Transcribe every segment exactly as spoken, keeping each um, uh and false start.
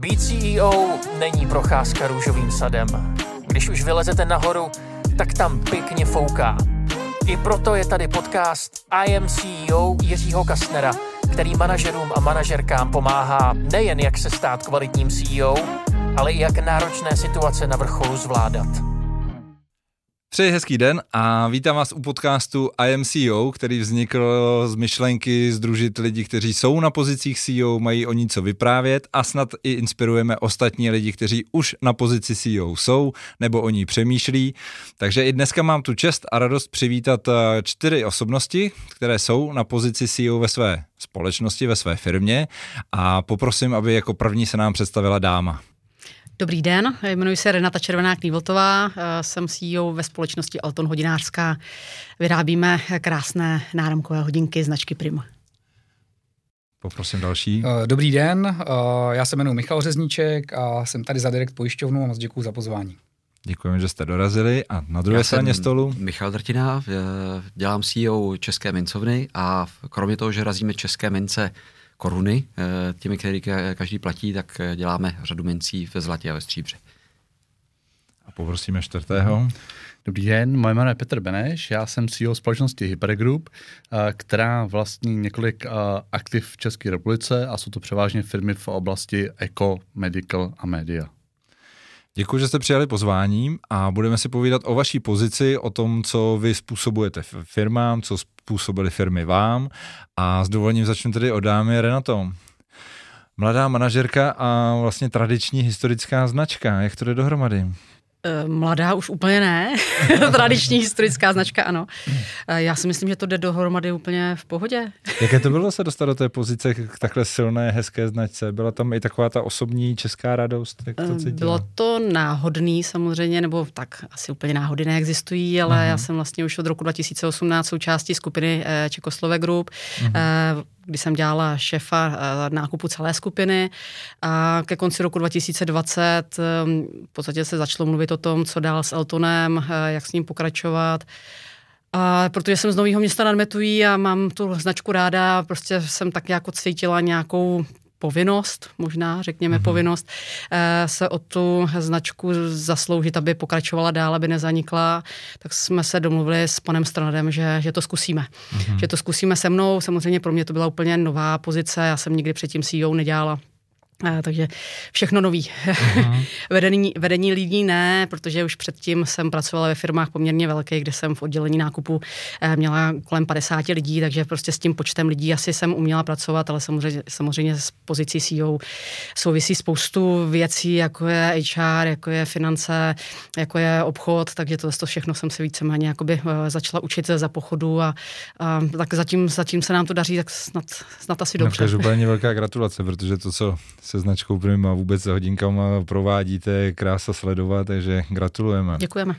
Být C E O není procházka růžovým sadem. Když už vylezete nahoru, tak tam pěkně fouká. I proto je tady podcast I Am C E O Jiřího Kastnera, který manažerům a manažerkám pomáhá nejen jak se stát kvalitním C E O, ale i jak náročné situace na vrcholu zvládat. Přeji hezký den a vítám vás u podcastu I Am C E O, který vznikl z myšlenky sdružit lidi, kteří jsou na pozicích C E O, mají o ní co vyprávět a snad i inspirujeme ostatní lidi, kteří už na pozici C E O jsou nebo o ní přemýšlí. Takže i dneska mám tu čest a radost přivítat čtyři osobnosti, které jsou na pozici C E O ve své společnosti, ve své firmě a poprosím, aby jako první se nám představila dáma. Dobrý den, jmenuji se Renata Červená-Knývltová, jsem C E O ve společnosti Alton hodinářská. Vyrábíme krásné náramkové hodinky značky Prima. Poprosím další. Dobrý den, já se jmenuji Michal Řezníček a jsem tady za Direct pojišťovnu a moc děkuji za pozvání. Děkujeme, že jste dorazili a na druhé straně stolu. Michal Drtina, dělám C E O České mincovny a kromě toho, že razíme české mince koruny, těmi, které každý platí, tak děláme řadu mincí ve zlatě a ve stříbře. A poprosíme čtvrtého. Dobrý den, moje jméno je Petr Beneš, já jsem C E O společnosti Hypergroup, která vlastní několik aktiv v České republice a jsou to převážně firmy v oblasti eco, medical a media. Děkuji, že jste přijali pozvání a budeme si povídat o vaší pozici, o tom, co vy způsobujete firmám, co způsobily firmy vám a s dovolením začnu tedy od dámy. Renato, mladá manažerka a vlastně tradiční historická značka, jak to jde dohromady? Mladá už úplně ne, tradiční historická značka, ano. Já si myslím, že to jde dohromady úplně v pohodě. Jaké to bylo se dostat do té pozice k takhle silné, hezké značce? Byla tam i taková ta osobní česká radost? Jak to cítila? Bylo to náhodný samozřejmě, nebo tak asi úplně náhody neexistují, ale uh-huh. já jsem vlastně už od roku dva tisíce osmnáct součástí skupiny Čekoslovek Group, uh-huh. kdy jsem dělala šéfa nákupu celé skupiny a ke konci roku dva tisíce dvacet v podstatě se začalo mluvit o tom, co dál s Eltonem, jak s ním pokračovat. A protože jsem z Nového Města nad Metují a mám tu značku ráda, prostě jsem tak jako cítila nějakou povinnost, možná řekněme mm-hmm. povinnost, se o tu značku zasloužit, aby pokračovala dál, aby nezanikla, tak jsme se domluvili s panem Stranadem, že, že to zkusíme. Mm-hmm. Že to zkusíme se mnou, samozřejmě pro mě to byla úplně nová pozice, já jsem nikdy předtím C E O nedělala. A, takže všechno nový. Uh-huh. vedení, vedení lidí ne, protože už předtím jsem pracovala ve firmách poměrně velkých, kde jsem v oddělení nákupu eh, měla kolem padesát lidí, takže prostě s tím počtem lidí asi jsem uměla pracovat, ale samozřejmě, samozřejmě s pozicí C E O souvisí spoustu věcí, jako je H R, jako je finance, jako je obchod, takže to, to všechno jsem se víceméně jakoby, eh, začala učit za pochodu a, a tak zatím, zatím se nám to daří, tak snad, snad asi dobře. Každopádně velká gratulace, protože to, co se značkou Prima vůbec hodinkama provádíte, krása sledovat, takže gratulujeme. Děkujeme.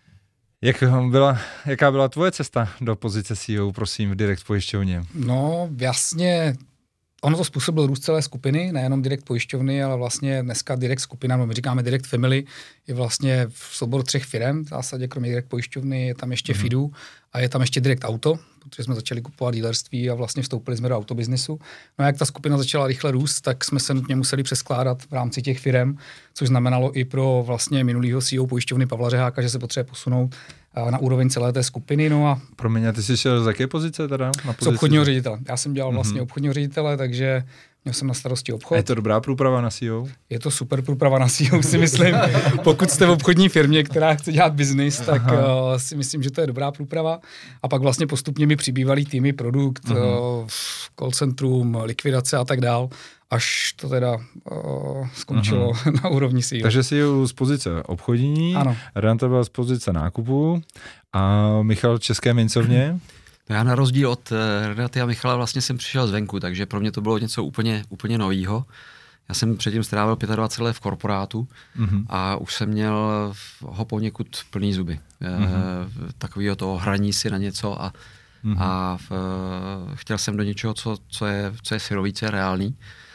Jak byla, jaká byla tvoje cesta do pozice C E O, prosím, v Direct pojišťovně? No, jasně, ono to způsobilo růst celé skupiny, nejenom Direct pojišťovny, ale vlastně dneska Direct skupina, my říkáme Direct Family, je vlastně v souboru třech firem, v zásadě kromě Direct pojišťovny je tam ještě mm-hmm. Fidu a je tam ještě Direct Auto, protože jsme začali kupovat dealerství a vlastně vstoupili jsme do autobiznesu. No a jak ta skupina začala rychle růst, tak jsme se nutně museli přeskládat v rámci těch firem, což znamenalo i pro vlastně minulýho C E O pojišťovny Pavla Řeháka, že se potřebuje posunout na úroveň celé té skupiny. No a promiň, a ty jsi šel z jaké pozice teda? Na pozici? Z obchodního ředitele. Já jsem dělal vlastně mm-hmm. obchodního ředitele, takže měl jsem na starosti obchod. A je to dobrá průprava na C E O? Je to super průprava na C E O, si myslím. Pokud jste v obchodní firmě, která chce dělat biznis, tak uh, si myslím, že to je dobrá průprava. A pak vlastně postupně mi přibývaly týmy, produkt, uh-huh. uh, call centrum, likvidace a tak dál, až to teda uh, skončilo uh-huh. na úrovni C E O. Takže C E O z pozice obchodní, Renata byla z pozice nákupu a Michal České mincovně. No já na rozdíl od Renaty a Michala vlastně jsem přišel zvenku, takže pro mě to bylo něco úplně, úplně novýho. Já jsem předtím strávil dvacet pět let v korporátu mm-hmm. a už jsem měl ho poněkud plný zuby. Mm-hmm. Takovýho toho hraní si na něco a, mm-hmm. a v, chtěl jsem do něčeho, co, co je, co je syrový, co je reálný.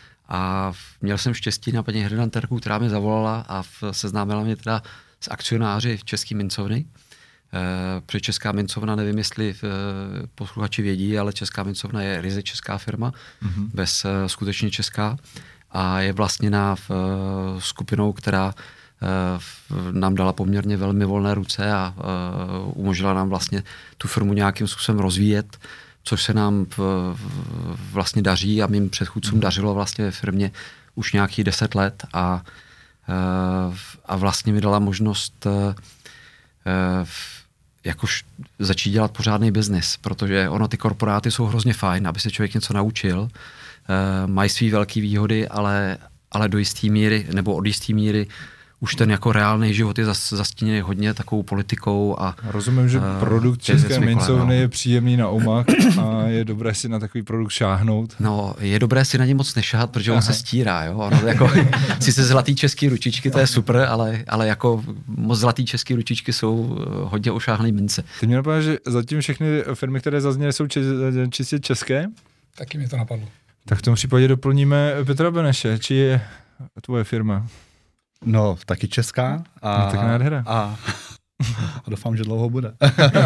A měl jsem štěstí na paní headhunterku, která mě zavolala a v, seznámila mě teda s akcionáři České mincovny. E, protože Česká mincovna, nevím, jestli e, posluchači vědí, ale Česká mincovna je ryze česká firma, mm-hmm. bez e, skutečně česká. a je vlastněná v, skupinou, která nám dala poměrně velmi volné ruce a umožnila nám vlastně tu firmu nějakým způsobem rozvíjet, což se nám vlastně daří a mým předchůdcům dařilo vlastně ve firmě už nějakých deset let a, a vlastně mi dala možnost jakož začít dělat pořádný biznis, protože ono ty korporáty jsou hrozně fajn, aby se člověk něco naučil, mají svý velké výhody, ale, ale do jisté míry, nebo od jisté míry už ten jako reálný život je zastíněný hodně takovou politikou. A rozumím, že produkt české mincovny je příjemný na omak a je dobré si na takový produkt šáhnout. No, je dobré si na ně moc nešahat, protože Aha. on se stírá, jo. Ono jako, sice zlatý český ručičky, to je super, ale, ale jako moc zlatý český ručičky jsou hodně ošáhlý mince. Ty mě napadá, že zatím všechny firmy, které zazněly, jsou čistě české? Taky mě to napadlo. Tak v tom případě doplníme Petra Beneše, či je tvoje firma? No, taky česká. A, no, tak nádhera. A, a doufám, že dlouho bude.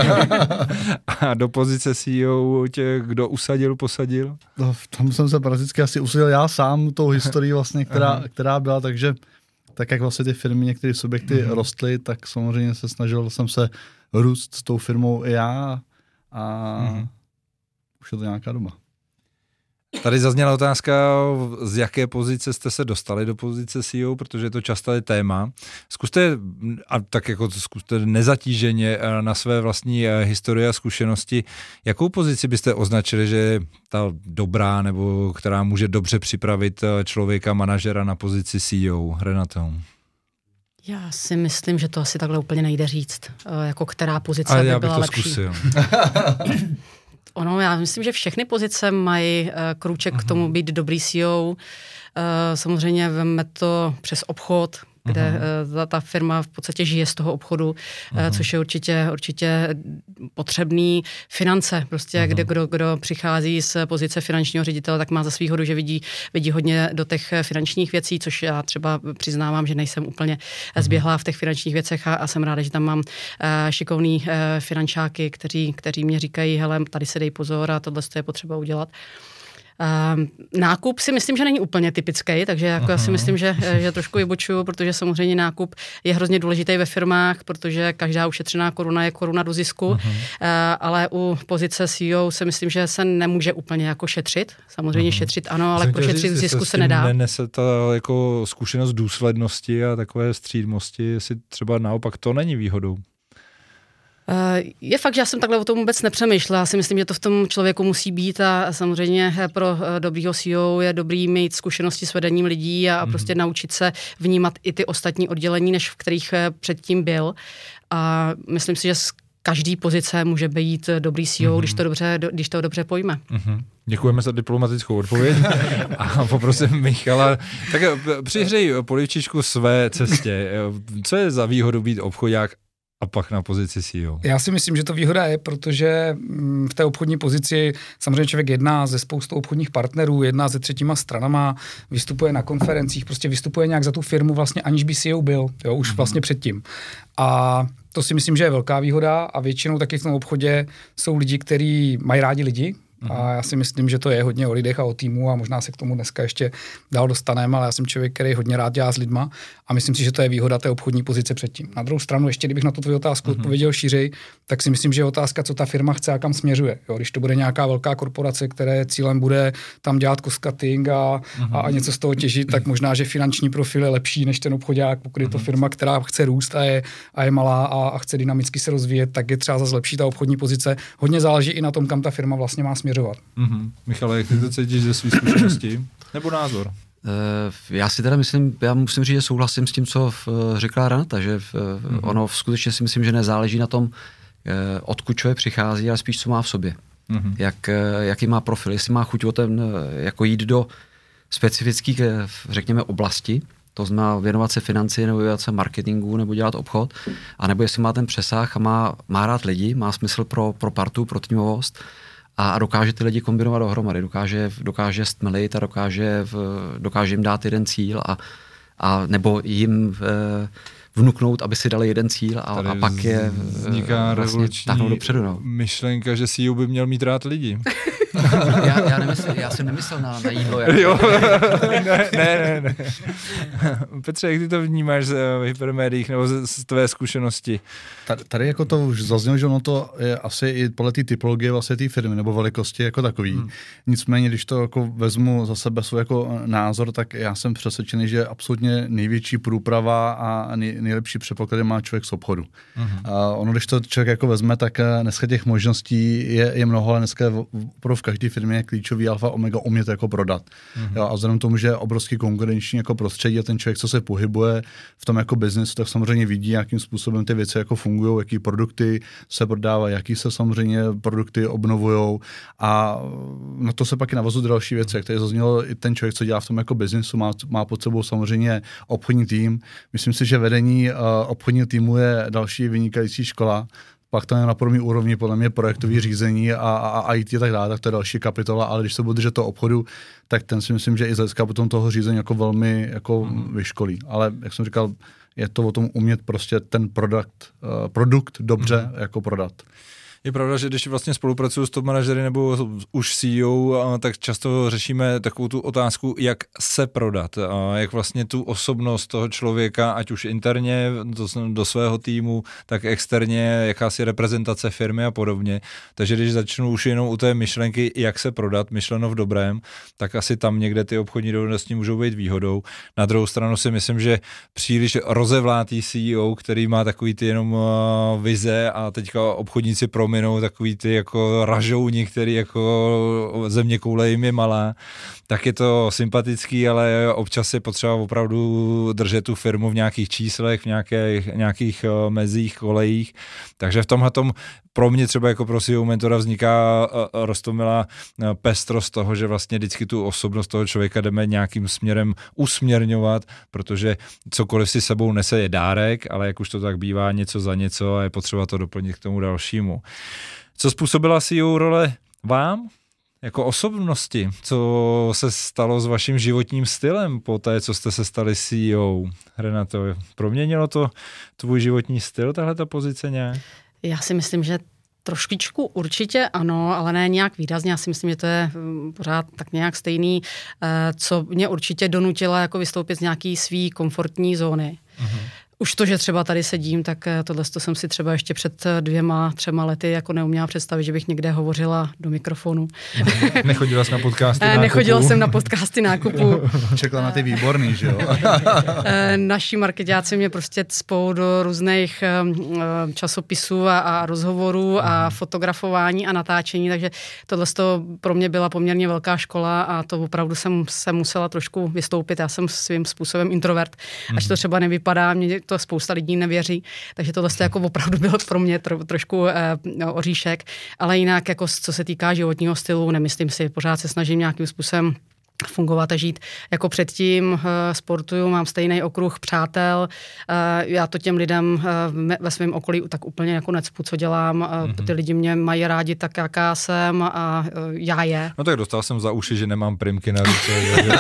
A do pozice C E O tě kdo usadil, posadil? No, tam jsem se prakticky asi usadil já sám tou historií vlastně, která, která byla, takže tak jak vlastně ty firmy, některé subjekty mm-hmm. rostly, tak samozřejmě se snažil jsem se růst s tou firmou i já a mm-hmm. už je to nějaká doba. Tady zazněla otázka, z jaké pozice jste se dostali do pozice C E O, protože je to často je téma. Zkuste, a tak jako zkuste nezatíženě na své vlastní historie a zkušenosti, jakou pozici byste označili, že je ta dobrá, nebo která může dobře připravit člověka, manažera na pozici C E O? Renato. Já si myslím, že to asi takhle úplně nejde říct, jako která pozice Ale by já bych byla to lepší. Zkusil. Ono, já myslím, že všechny pozice mají uh, krůček uh-huh. k tomu být dobrý C E O. Uh, samozřejmě veme to přes obchod, kde uh-huh. uh, ta, ta firma v podstatě žije z toho obchodu, uh-huh. uh, což je určitě, určitě potřebný. Finance, prostě, uh-huh. kde kdo, kdo přichází z pozice finančního ředitele, tak má za svýhodu, že vidí, vidí hodně do těch finančních věcí, což já třeba přiznávám, že nejsem úplně uh-huh. zběhlá v těch finančních věcech a, a jsem ráda, že tam mám uh, šikovný uh, finančáky, kteří, kteří mě říkají, hele, tady se dej pozor a tohle je potřeba udělat. Uh, nákup si myslím, že není úplně typický, takže jako já si myslím, že, že trošku vybočuju, protože samozřejmě nákup je hrozně důležitý ve firmách, protože každá ušetřená koruna je koruna do zisku, uh, ale u pozice C E O si myslím, že se nemůže úplně jako šetřit. Samozřejmě uh-huh. šetřit ano, ale jako šetřit v zisku se nedá. Nenese ta jako zkušenost důslednosti a takové střídmosti, jestli třeba naopak to není výhodou. Je fakt, že já jsem takhle o tom vůbec nepřemýšlela. Já si myslím, že to v tom člověku musí být a samozřejmě pro dobrýho C E O je dobrý mít zkušenosti s vedením lidí a mm. prostě naučit se vnímat i ty ostatní oddělení, než v kterých předtím byl. A myslím si, že z každý pozice může být dobrý C E O, mm. když to dobře, když to dobře pojme. Mm-hmm. Děkujeme za diplomatickou odpověď a poprosím Michala, tak přihřej polivčičku své cestě. Co je za výhodu být obchodák a pak na pozici C E O? Já si myslím, že to výhoda je, protože v té obchodní pozici samozřejmě člověk jedná ze spoustou obchodních partnerů, jedná se třetíma stranama, vystupuje na konferencích, prostě vystupuje nějak za tu firmu vlastně, aniž by C E O byl, jo, už mm-hmm. vlastně předtím. A to si myslím, že je velká výhoda a většinou taky v tom obchodě jsou lidi, kteří mají rádi lidi. A já si myslím, že to je hodně o lidech a o týmu a možná se k tomu dneska ještě dál dostaneme, ale já jsem člověk, který hodně rád dělá s lidma a myslím si, že to je výhoda té obchodní pozice předtím. Na druhou stranu, ještě kdybych na tu tvoji otázku uh-huh. odpověděl šířej, tak si myslím, že je otázka, co ta firma chce a kam směřuje. Jo, když to bude nějaká velká korporace, které cílem bude tam dělat cost cutting a, uh-huh. a něco z toho těžit, tak možná, že finanční profil je lepší než ten obchodák, pokud je to firma, která chce růst a je, a je malá a, a chce dynamicky se rozvíjet, tak je třeba zase lepší ta obchodní pozice. Hodně záleží i na tom, kam ta firma vlastně má směřovat. Mm-hmm. Michale, jak ty to cítíš ze svých zkušeností? Nebo názor? Já si teda myslím, já musím říct, že souhlasím s tím, co řekla Renata, že mm-hmm. ono skutečně si myslím, že nezáleží na tom, odkud člověk přichází, ale spíš co má v sobě. Mm-hmm. Jak, jaký má profil, jestli má chuť o ten, jako jít do specifických, řekněme, oblasti, to znamená věnovat se financí, nebo věnovat se marketingu, nebo dělat obchod, anebo jestli má ten přesah a má, má rád lidi, má smysl pro, pro partu, pro týmovost, a dokáže ty lidi kombinovat dohromady, dokáže, dokáže stmelit a dokáže, dokáže jim dát jeden cíl a, a nebo jim e, vnuknout, aby si dali jeden cíl a, a pak je vzniká vlastně táhnout dopředu. No. Myšlenka, že C E O by měl mít rád lidi. já, já, nemysl, já jsem nemyslel na, na jídlo. Jako. Jo, ne, ne, ne. Petře, jak ty to vnímáš v hypermédiích nebo z, z tvé zkušenosti? Tady, tady jako to už zaznělo, že ono to je asi i podle té typologie vlastně té firmy nebo velikosti jako takový. Hmm. Nicméně, když to jako vezmu za sebe svůj jako názor, tak já jsem přesvědčený, že absolutně největší průprava a nej, nejlepší předpoklady má člověk z obchodu. Hmm. A ono, když to člověk jako vezme, tak dneska těch možností je, je mnoho, ale dneska v, v každé firmě je klíčový alfa omega umět jako prodat. Hmm. Jo, a vzhledem k tomu, že je obrovský konkurenční jako prostředí a ten člověk, co se pohybuje v tom jako biznesu, tak samozřejmě vidí, jakým způsobem ty věci jako fungují, jaký produkty se prodávají, jaký se samozřejmě produkty obnovujou a na to se pak i navazují další věci, jak tady zaznělo i ten člověk, co dělá v tom jako biznesu, má, má pod sebou samozřejmě obchodní tým. Myslím si, že vedení uh, obchodního týmu je další vynikající škola. Pak to je na první úrovni podle mě projektový řízení a, a, a í té a tak dále, tak to je další kapitola, ale když se bude držet toho obchodu, tak ten si myslím, že i z hlediska potom toho řízení jako velmi jako mm. vyškolí. Ale jak jsem říkal, je to o tom umět prostě ten produkt, uh, produkt dobře mm. jako prodat. Je pravda, že když vlastně spolupracuju s top manažery nebo už C E O, tak často řešíme takovou tu otázku, jak se prodat, jak vlastně tu osobnost toho člověka, ať už interně do, do svého týmu, tak externě, jakási reprezentace firmy a podobně. Takže když začnu už jenom u té myšlenky, jak se prodat, myšleno v dobrém, tak asi tam někde ty obchodní dovednosti můžou být výhodou. Na druhou stranu si myslím, že příliš rozevlátý C E O, který má takový ty jenom vize a teďka obchodníci pro minou takový ty jako ražouni, který jako země koule jim je malá, tak je to sympatický, ale občas je potřeba opravdu držet tu firmu v nějakých číslech, v nějakých, nějakých mezích, kolejích. Takže v tomhletom pro mě třeba jako pro C E O mentora vzniká roztomilá pestrost toho, že vlastně vždycky tu osobnost toho člověka jdeme nějakým směrem usměrňovat, protože cokoliv si sebou nese je dárek, ale jak už to tak bývá, něco za něco a je potřeba to doplnit k tomu dalšímu. Co způsobila C E O role vám? Jako osobnosti, co se stalo s vaším životním stylem po té, co jste se stali C E O? Renato, proměnilo to tvůj životní styl, tahle ta pozice nějak? Já si myslím, že trošičku určitě ano, ale ne nějak výrazně. Já si myslím, že to je pořád tak nějak stejný, co mě určitě donutila jako vystoupit z nějaký svý komfortní zóny. Uh-huh. Už to, že třeba tady sedím, tak tohle to jsem si třeba ještě před dvěma, třema lety jako neuměla představit, že bych někde hovořila do mikrofonu. Nechodila jsi na podcasty nákupu? Nechodila jsem na podcasty nákupu. Čekala na ty výborný, že jo? Naši marketáci mě prostě cpou do různých časopisů a, a rozhovorů a fotografování a natáčení, takže tohle to pro mě byla poměrně velká škola a to opravdu jsem se musela trošku vystoupit. Já jsem svým způsobem introvert, až to třeba nevypadá, mě to spousta lidí nevěří, takže tohle jako opravdu bylo pro mě tro, trošku eh, oříšek, ale jinak jako co se týká životního stylu, nemyslím si, pořád se snažím nějakým způsobem fungovat a žít jako předtím, sportuju, mám stejný okruh přátel, já to těm lidem ve svém okolí tak úplně jako necpu, co dělám, mm-hmm. ty lidi mě mají rádi tak, jaká jsem a já je. No tak dostal jsem za uši, že nemám primky na ruce.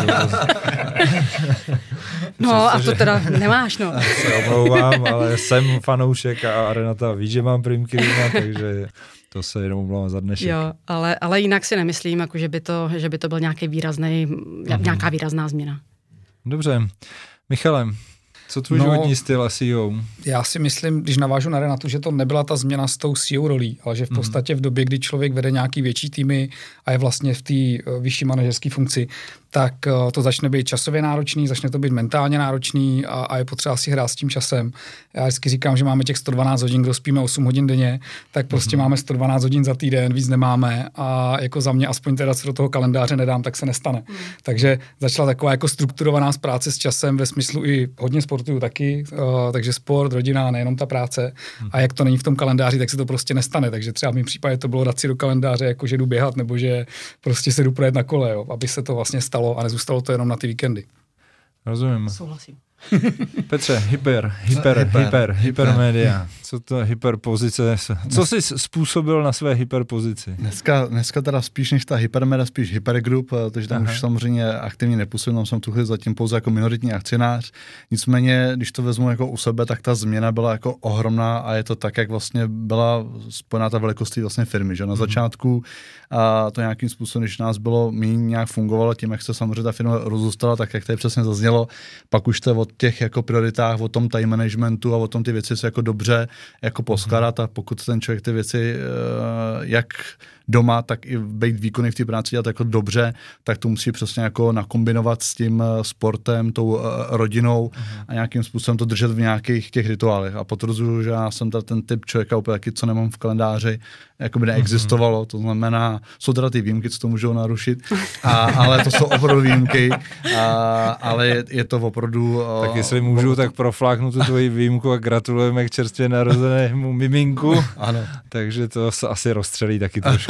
No a to teda nemáš, no. Se omlouvám, ale jsem fanoušek a Renata ví, že mám primky doma, takže to se jenom omlouvám za dnešek. Jo, ale, ale jinak si nemyslím, jako, že, by to, že by to byl nějaký výrazný, mm-hmm. nějaká výrazná změna. Dobře. Michale, co tvůj no, životní styl a C E O? Já si myslím, když navážu na Renatu, že to nebyla ta změna s tou C E O rolí, ale že v podstatě v době, kdy člověk vede nějaký větší týmy a je vlastně v té vyšší manažerské funkci, tak to začne být časově náročný, začne to být mentálně náročný a, a je potřeba si hrát s tím časem. Já vždycky říkám, že máme těch sto dvanáct hodin, kdo spíme osm hodin denně, tak prostě mm-hmm. máme sto dvanáct hodin za týden, víc nemáme a jako za mě aspoň teda, co do toho kalendáře nedám, tak se nestane. Mm. Takže začala taková jako strukturovaná práce s časem ve smyslu i hodně sportuju taky, uh, takže sport, rodina, nejenom ta práce mm. a jak to není v tom kalendáři, tak se to prostě nestane. Takže třeba v mém případě to bylo dát si do kalendáře, jako že jdu běhat nebo že prostě se jdu projet na kole, jo, aby se to vlastně stalo a nezůstalo to jenom na ty víkendy. Rozumím. Souhlasím. Petře, hyper, hyper, hyper, hyper, hypermedia. Co to je hyperpozice? Co jsi způsobil na své hyperpozici? Dneska, dneska teda spíš než ta hypermedia, spíš hypergroup, takže tam Aha. už samozřejmě aktivně nepůsobím, jsem tu chvíli zatím pouze jako minoritní akcionář. Nicméně, když to vezmu jako u sebe, tak ta změna byla jako ohromná a je to tak, jak vlastně byla spojená ta velikost vlastně firmy, že na mm-hmm. začátku a to nějakým způsobem, když nás bylo méně nějak fungovalo tím, jak se samozřejmě ta firma rozrůstala, tak jak tady přesně zaznělo, pak už to od těch jako prioritách, o tom time managementu a o tom ty věci se jako dobře jako poskládat a pokud ten člověk ty věci jak doma, tak i být výkonný v té práci dělat jako dobře, tak to musí přesně jako nakombinovat s tím sportem, tou rodinou uh-huh. a nějakým způsobem to držet v nějakých těch rituálech. A potvrzuju, že já jsem ten typ člověka úplně taky, co nemám v kalendáři, jako by neexistovalo, to znamená, jsou teda ty výjimky, co to můžou narušit, a, ale to jsou opravdu výjimky, a, ale je, je to opravdu... Tak jestli můžu, tak profláknu tu tvoji výjimku a gratulujeme k čerstvě narozenému miminku. Ano. Takže to se asi rozstřelí taky trošku.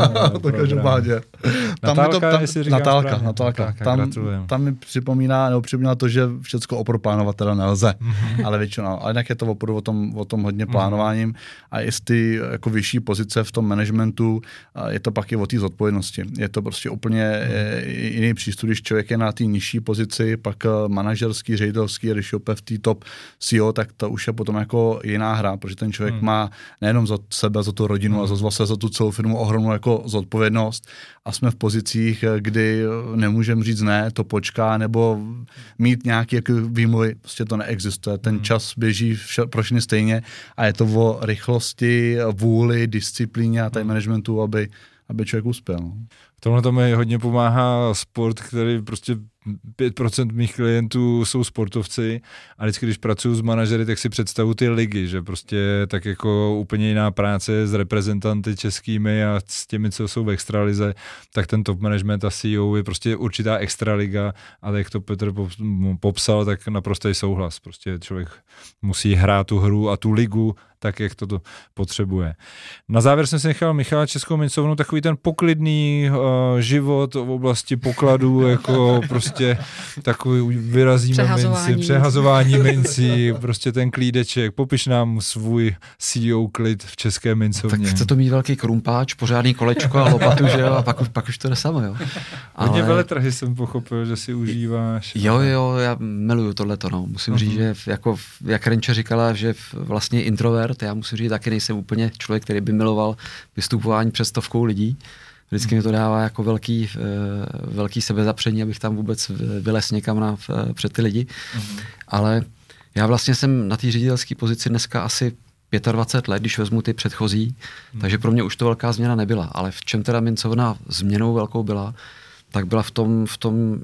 To každopádně. Natálka, jestli říkám Natálka, správně. Natálka. Natálka, tam, gratulujem. tam mi připomíná, nebo připomíná to, že všecko oproplánovat teda nelze, mm-hmm. ale většinou. Ale jinak je to opravdu o tom, o tom hodně plánováním a jestli jako vyšší pozice v tom managementu, je to pak i o té zodpovědnosti. Je to prostě úplně mm. jiný přístup, když člověk je na té nižší pozici, pak manažerský, ředitelský, když je v té top C E O, tak to už je potom jako jiná hra, protože ten člověk mm. má nejenom za sebe, za tu rodinu, mm. ale zase za tu celou firmu ohromnou jako zodpovědnost a jsme v pozicích, kdy nemůžeme říct ne, to počká, nebo mít nějaký jako výmluv, prostě to neexistuje. Ten mm. čas běží vše, pro všechny stejně a je to o rychlosti, vůli, disciplíně a time managementu, aby, aby člověk uspěl. V tomhle to mi hodně pomáhá sport, který prostě pět procent mých klientů jsou sportovci a vždycky, když pracuji s manažery, tak si představuji ty ligy, že prostě tak jako úplně jiná práce s reprezentanty českými a s těmi, co jsou v extralize, tak ten top management a C E O je prostě určitá extraliga, ale jak to Petr popsal, tak naprostý souhlas. Prostě člověk musí hrát tu hru a tu ligu tak, jak to potřebuje. Na závěr jsem si nechal Michala Českou mincovnu, takový ten poklidný uh, život v oblasti pokladů, jako prostě takový vyrazíme minci, přehazování mincí, prostě ten klídeček. Popiš nám svůj C E O klid v České mincovně. Tak chce to mít velký krumpáč, pořádný kolečko a lopatu, že jo, a pak už, pak už to jde samo, jo. Ale... Hodně veletrhy jsem pochopil, že si užíváš. Jo, jo, já miluju tohleto, no. Musím uh-huh. říct, že jako, jak Renče říkala, že vlastně introvert, já musím říct, taky nejsem úplně člověk, který by miloval vystupování před stovkou lidí. Vždycky mi to dává jako velký, velký sebezapření, abych tam vůbec vylez někam na, před ty lidi. Uh-huh. Ale já vlastně jsem na té ředitelské pozici dneska asi dvacet pět let, když vezmu ty předchozí, uh-huh. takže pro mě už to velká změna nebyla. Ale v čem teda mincovna změnou velkou byla, tak byla v tom, v tom,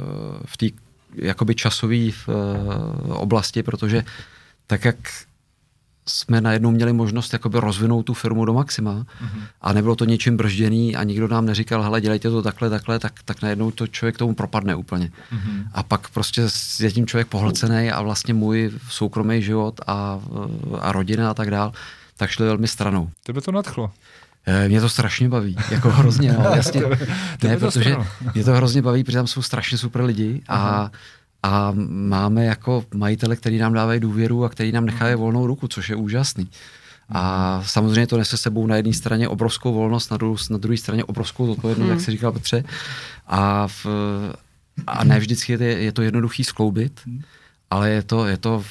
v té jakoby časové oblasti, protože tak, jak jsme najednou měli možnost jakoby rozvinout tu firmu do maxima mm-hmm. a nebylo to něčím bržděný a nikdo nám neříkal, hele, dělejte to takhle, takhle, tak, tak najednou to člověk tomu propadne úplně. Mm-hmm. A pak prostě je tím člověk pohlcený a vlastně můj soukromý život a, a rodina a tak dál, tak šli velmi stranou. Tebe to nadchlo. Mě to strašně baví, jako hrozně, no, jasně. Ne, protože mě to hrozně baví, protože tam jsou strašně super lidi a A máme jako majitele, který nám dávají důvěru a který nám nechávají volnou ruku, což je úžasný. A samozřejmě to nese sebou na jedné straně obrovskou volnost, na, druhou, na druhé straně obrovskou zodpovědnost, hmm. jak si říkal Petře. A, v, a ne vždycky je, je to jednoduchý skloubit, ale je to, je to,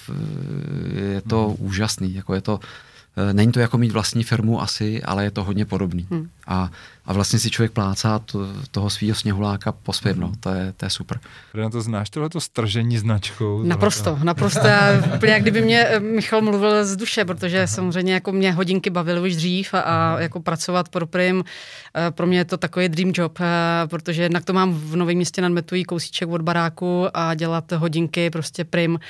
je to hmm. úžasný. Jako je to, není to jako mít vlastní firmu asi, ale je to hodně podobný. Hmm. A, a vlastně si člověk plácá to, toho svýho sněhuláka po svém, hmm. no. to, je, to je super. Na to znáš tohleto stržení značkou? Naprosto, tohleto. naprosto. Úplně jak kdyby mě Michal mluvil z duše, protože Aha. samozřejmě jako mě hodinky bavily už dřív a, a jako pracovat pro Prim, pro mě je to takový dream job, protože jednak to mám v Novém Městě nad Metují, kousíček od baráku a dělat hodinky, prostě Prim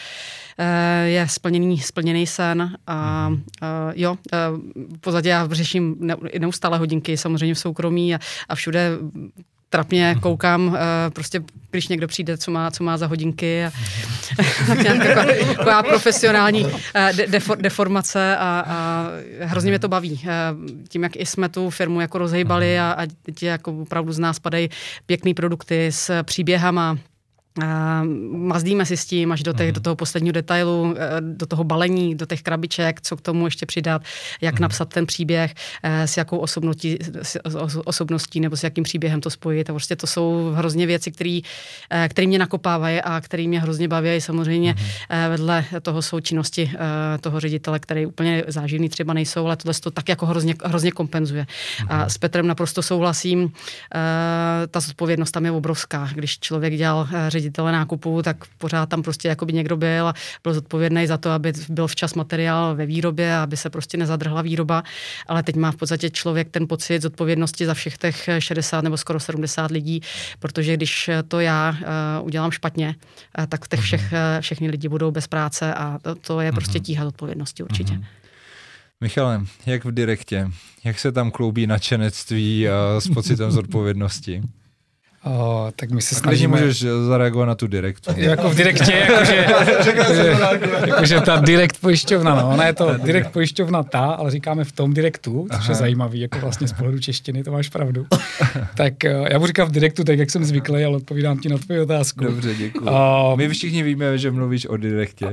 je splněný, splněný sen a, a jo, v podstatě já řeším neustále hodinky, samozřejmě v soukromí a, a všude trapně koukám, prostě když někdo přijde, co má, co má za hodinky a tak nějak taková, taková profesionální defor, deformace a, a hrozně mě to baví. Tím, jak i jsme tu firmu jako rozhejbali a, a teď jako opravdu z nás padají pěkný produkty s příběhama, mazdíme si s tím až do, těch, mm. do toho posledního detailu, do toho balení, do těch krabiček, co k tomu ještě přidat, jak mm. napsat ten příběh, s jakou osobností, s osobností nebo s jakým příběhem to spojit. A prostě to jsou hrozně věci, které mě nakopávají a které mě hrozně baví. Samozřejmě mm. vedle toho jsou činnosti toho ředitele, které úplně záživný třeba nejsou, ale tohle to tak jako hrozně, hrozně kompenzuje. Mm. A s Petrem naprosto souhlasím. Ta zodpovědnost tam je obrovská. Když člověk dělal ředitele nákupu, tak pořád tam prostě jakoby někdo byl a byl zodpovědný za to, aby byl včas materiál ve výrobě, aby se prostě nezadrhla výroba, ale teď má v podstatě člověk ten pocit zodpovědnosti za všech těch šedesát nebo skoro sedmdesát lidí, protože když to já uh, udělám špatně, uh, tak těch všech, uh, všechny lidi budou bez práce a to, to je prostě tíha zodpovědnosti určitě. Mm-hmm. Michale, jak v direktě? Jak se tam kloubí nadšenectví a s pocitem zodpovědnosti? O, tak my se a snažíme... můžeš zareagovat na tu direktu. Jako v direktě, jakože, jakože, jakože ta direkt pojišťovna, no, ona je to direkt pojišťovna ta, ale říkáme v tom direktu, což Aha. je zajímavý, jako vlastně z pohledu češtiny, to máš pravdu. Tak já budu říkat v direktu, tak jak jsem zvyklý, ale odpovídám ti na tvoji otázku. Dobře, děkuji. O... My všichni víme, že mluvíš o direktě.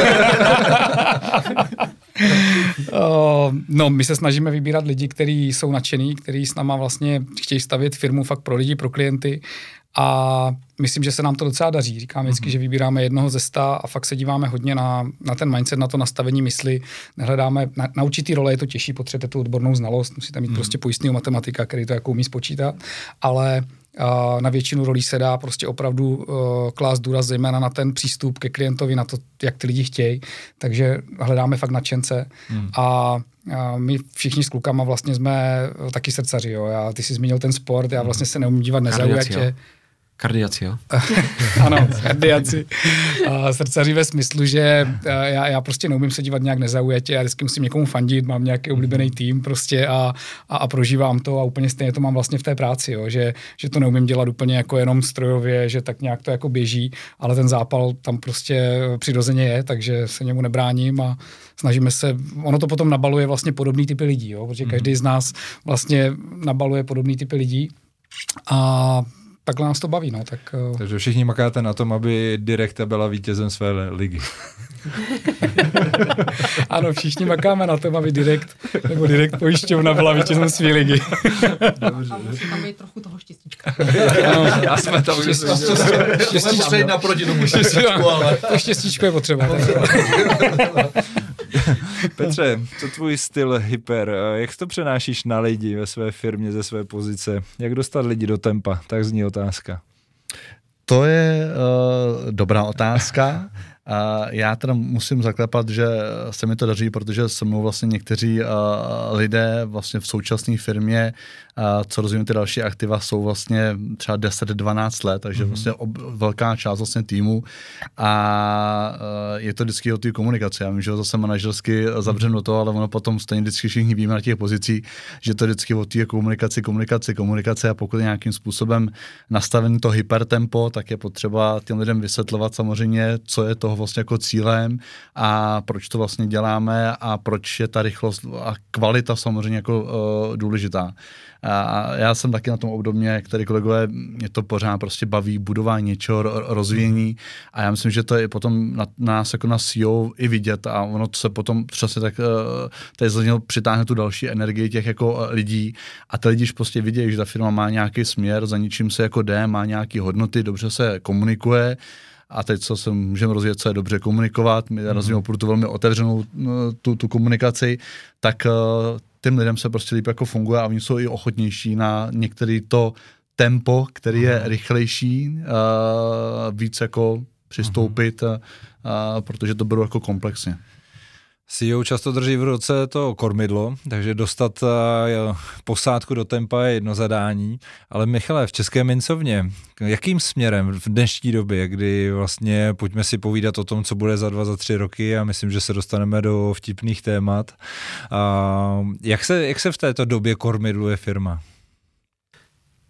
Uh, no, my se snažíme vybírat lidi, kteří jsou nadšený, kteří s náma vlastně chtějí stavět firmu fakt pro lidi, pro klienty a myslím, že se nám to docela daří. Říkám vždycky, mm-hmm. že vybíráme jednoho ze sta a fakt se díváme hodně na, na ten mindset, na to nastavení mysli. Nehledáme, na, na určitý role je to těžší, potřebujete tu odbornou znalost, musíte mít mm-hmm. prostě pojistného matematika, který to jako umí spočítat, ale uh, na většinu rolí se dá prostě opravdu uh, klást důraz zejména na ten přístup ke klientovi, na to, jak ty lidi chtějí, takže hledáme fakt nadšence mm. a A my všichni s klukama vlastně jsme taky srdcaři, jo. Já, ty jsi zmínil ten sport, já vlastně se neumím dívat nezaujatě. Kardiaci, jo? Ano, kardiaci. A srdcaři ve smyslu, že já, já prostě neumím se dívat nějak nezaujatě, já vždycky musím někomu fandit, mám nějaký oblíbený tým prostě a, a, a prožívám to a úplně stejně to mám vlastně v té práci, jo. Že, že to neumím dělat úplně jako jenom strojově, že tak nějak to jako běží, ale ten zápal tam prostě přirozeně je, takže se němu nebráním a snažíme se, ono to potom nabaluje vlastně podobný typy lidí, jo, protože každý z nás vlastně nabaluje podobný typy lidí a takhle nás to baví, no, tak... Takže všichni makáte na tom, aby Direkta byla vítězem své ligy. Ano, všichni makáme na tom, aby Direkt, nebo Direkt pojišťovna byla vítězem své ligy. Dobře. A musí tam být trochu toho štěstíčka. Ano, já jsme tam už štěstíčko jít naproti tomu štěstíčku, ale... To štěstíčko je potřeba. Petře, co tvůj styl hyper, jak to přenášíš na lidi ve své firmě, ze své pozice? Jak dostat lidi do tempa? Tak zní otázka. To je uh, dobrá otázka. A já teda musím zaklepat, že se mi to daří, protože se mnou vlastně někteří uh, lidé vlastně v současné firmě, uh, co rozumím ty další aktiva, jsou vlastně třeba deset dvanáct let, takže mm-hmm. vlastně ob, velká část vlastně týmu a uh, je to vždycky o té komunikaci. Já vím, že zase manažersky zavřem do toho, ale ono potom stejně vždycky všichni víme na těch pozicích, že to vždycky o té komunikaci, komunikaci, komunikaci a pokud je nějakým způsobem nastavený to hypertempo, tak je potřeba těm lidem vysvětlovat samozřejmě, co je toho vlastně jako cílem a proč to vlastně děláme a proč je ta rychlost a kvalita samozřejmě jako uh, důležitá. A já jsem taky na tom obdobně, jak tady kolegové, mě to pořád prostě baví, budování něčeho, rozvíjení a já myslím, že to je potom na, na nás jako na C E O i vidět a ono se potom přesně tak uh, tady zaznělo, přitáhne tu další energii těch jako uh, lidí a ty lidi prostě vidějí, že ta firma má nějaký směr, za ničím se jako jde, má nějaké hodnoty, dobře se komunikuje. A teď, co se můžeme rozvíjet, co je dobře komunikovat, my rozvíjeme opravdu tu velmi otevřenou tu, tu komunikaci, tak uh, těm lidem se prostě líp jako funguje a oni jsou i ochotnější na některé to tempo, který je rychlejší, uh, víc jako přistoupit, uh, protože to berou jako komplexně. C E O často drží v ruce to kormidlo, takže dostat uh, posádku do tempa je jedno zadání, ale Michale, v České mincovně, jakým směrem v dnešní době, kdy vlastně pojďme si povídat o tom, co bude za dva, za tři roky a myslím, že se dostaneme do vtipných témat. Uh, jak, se, jak se v této době kormidluje firma?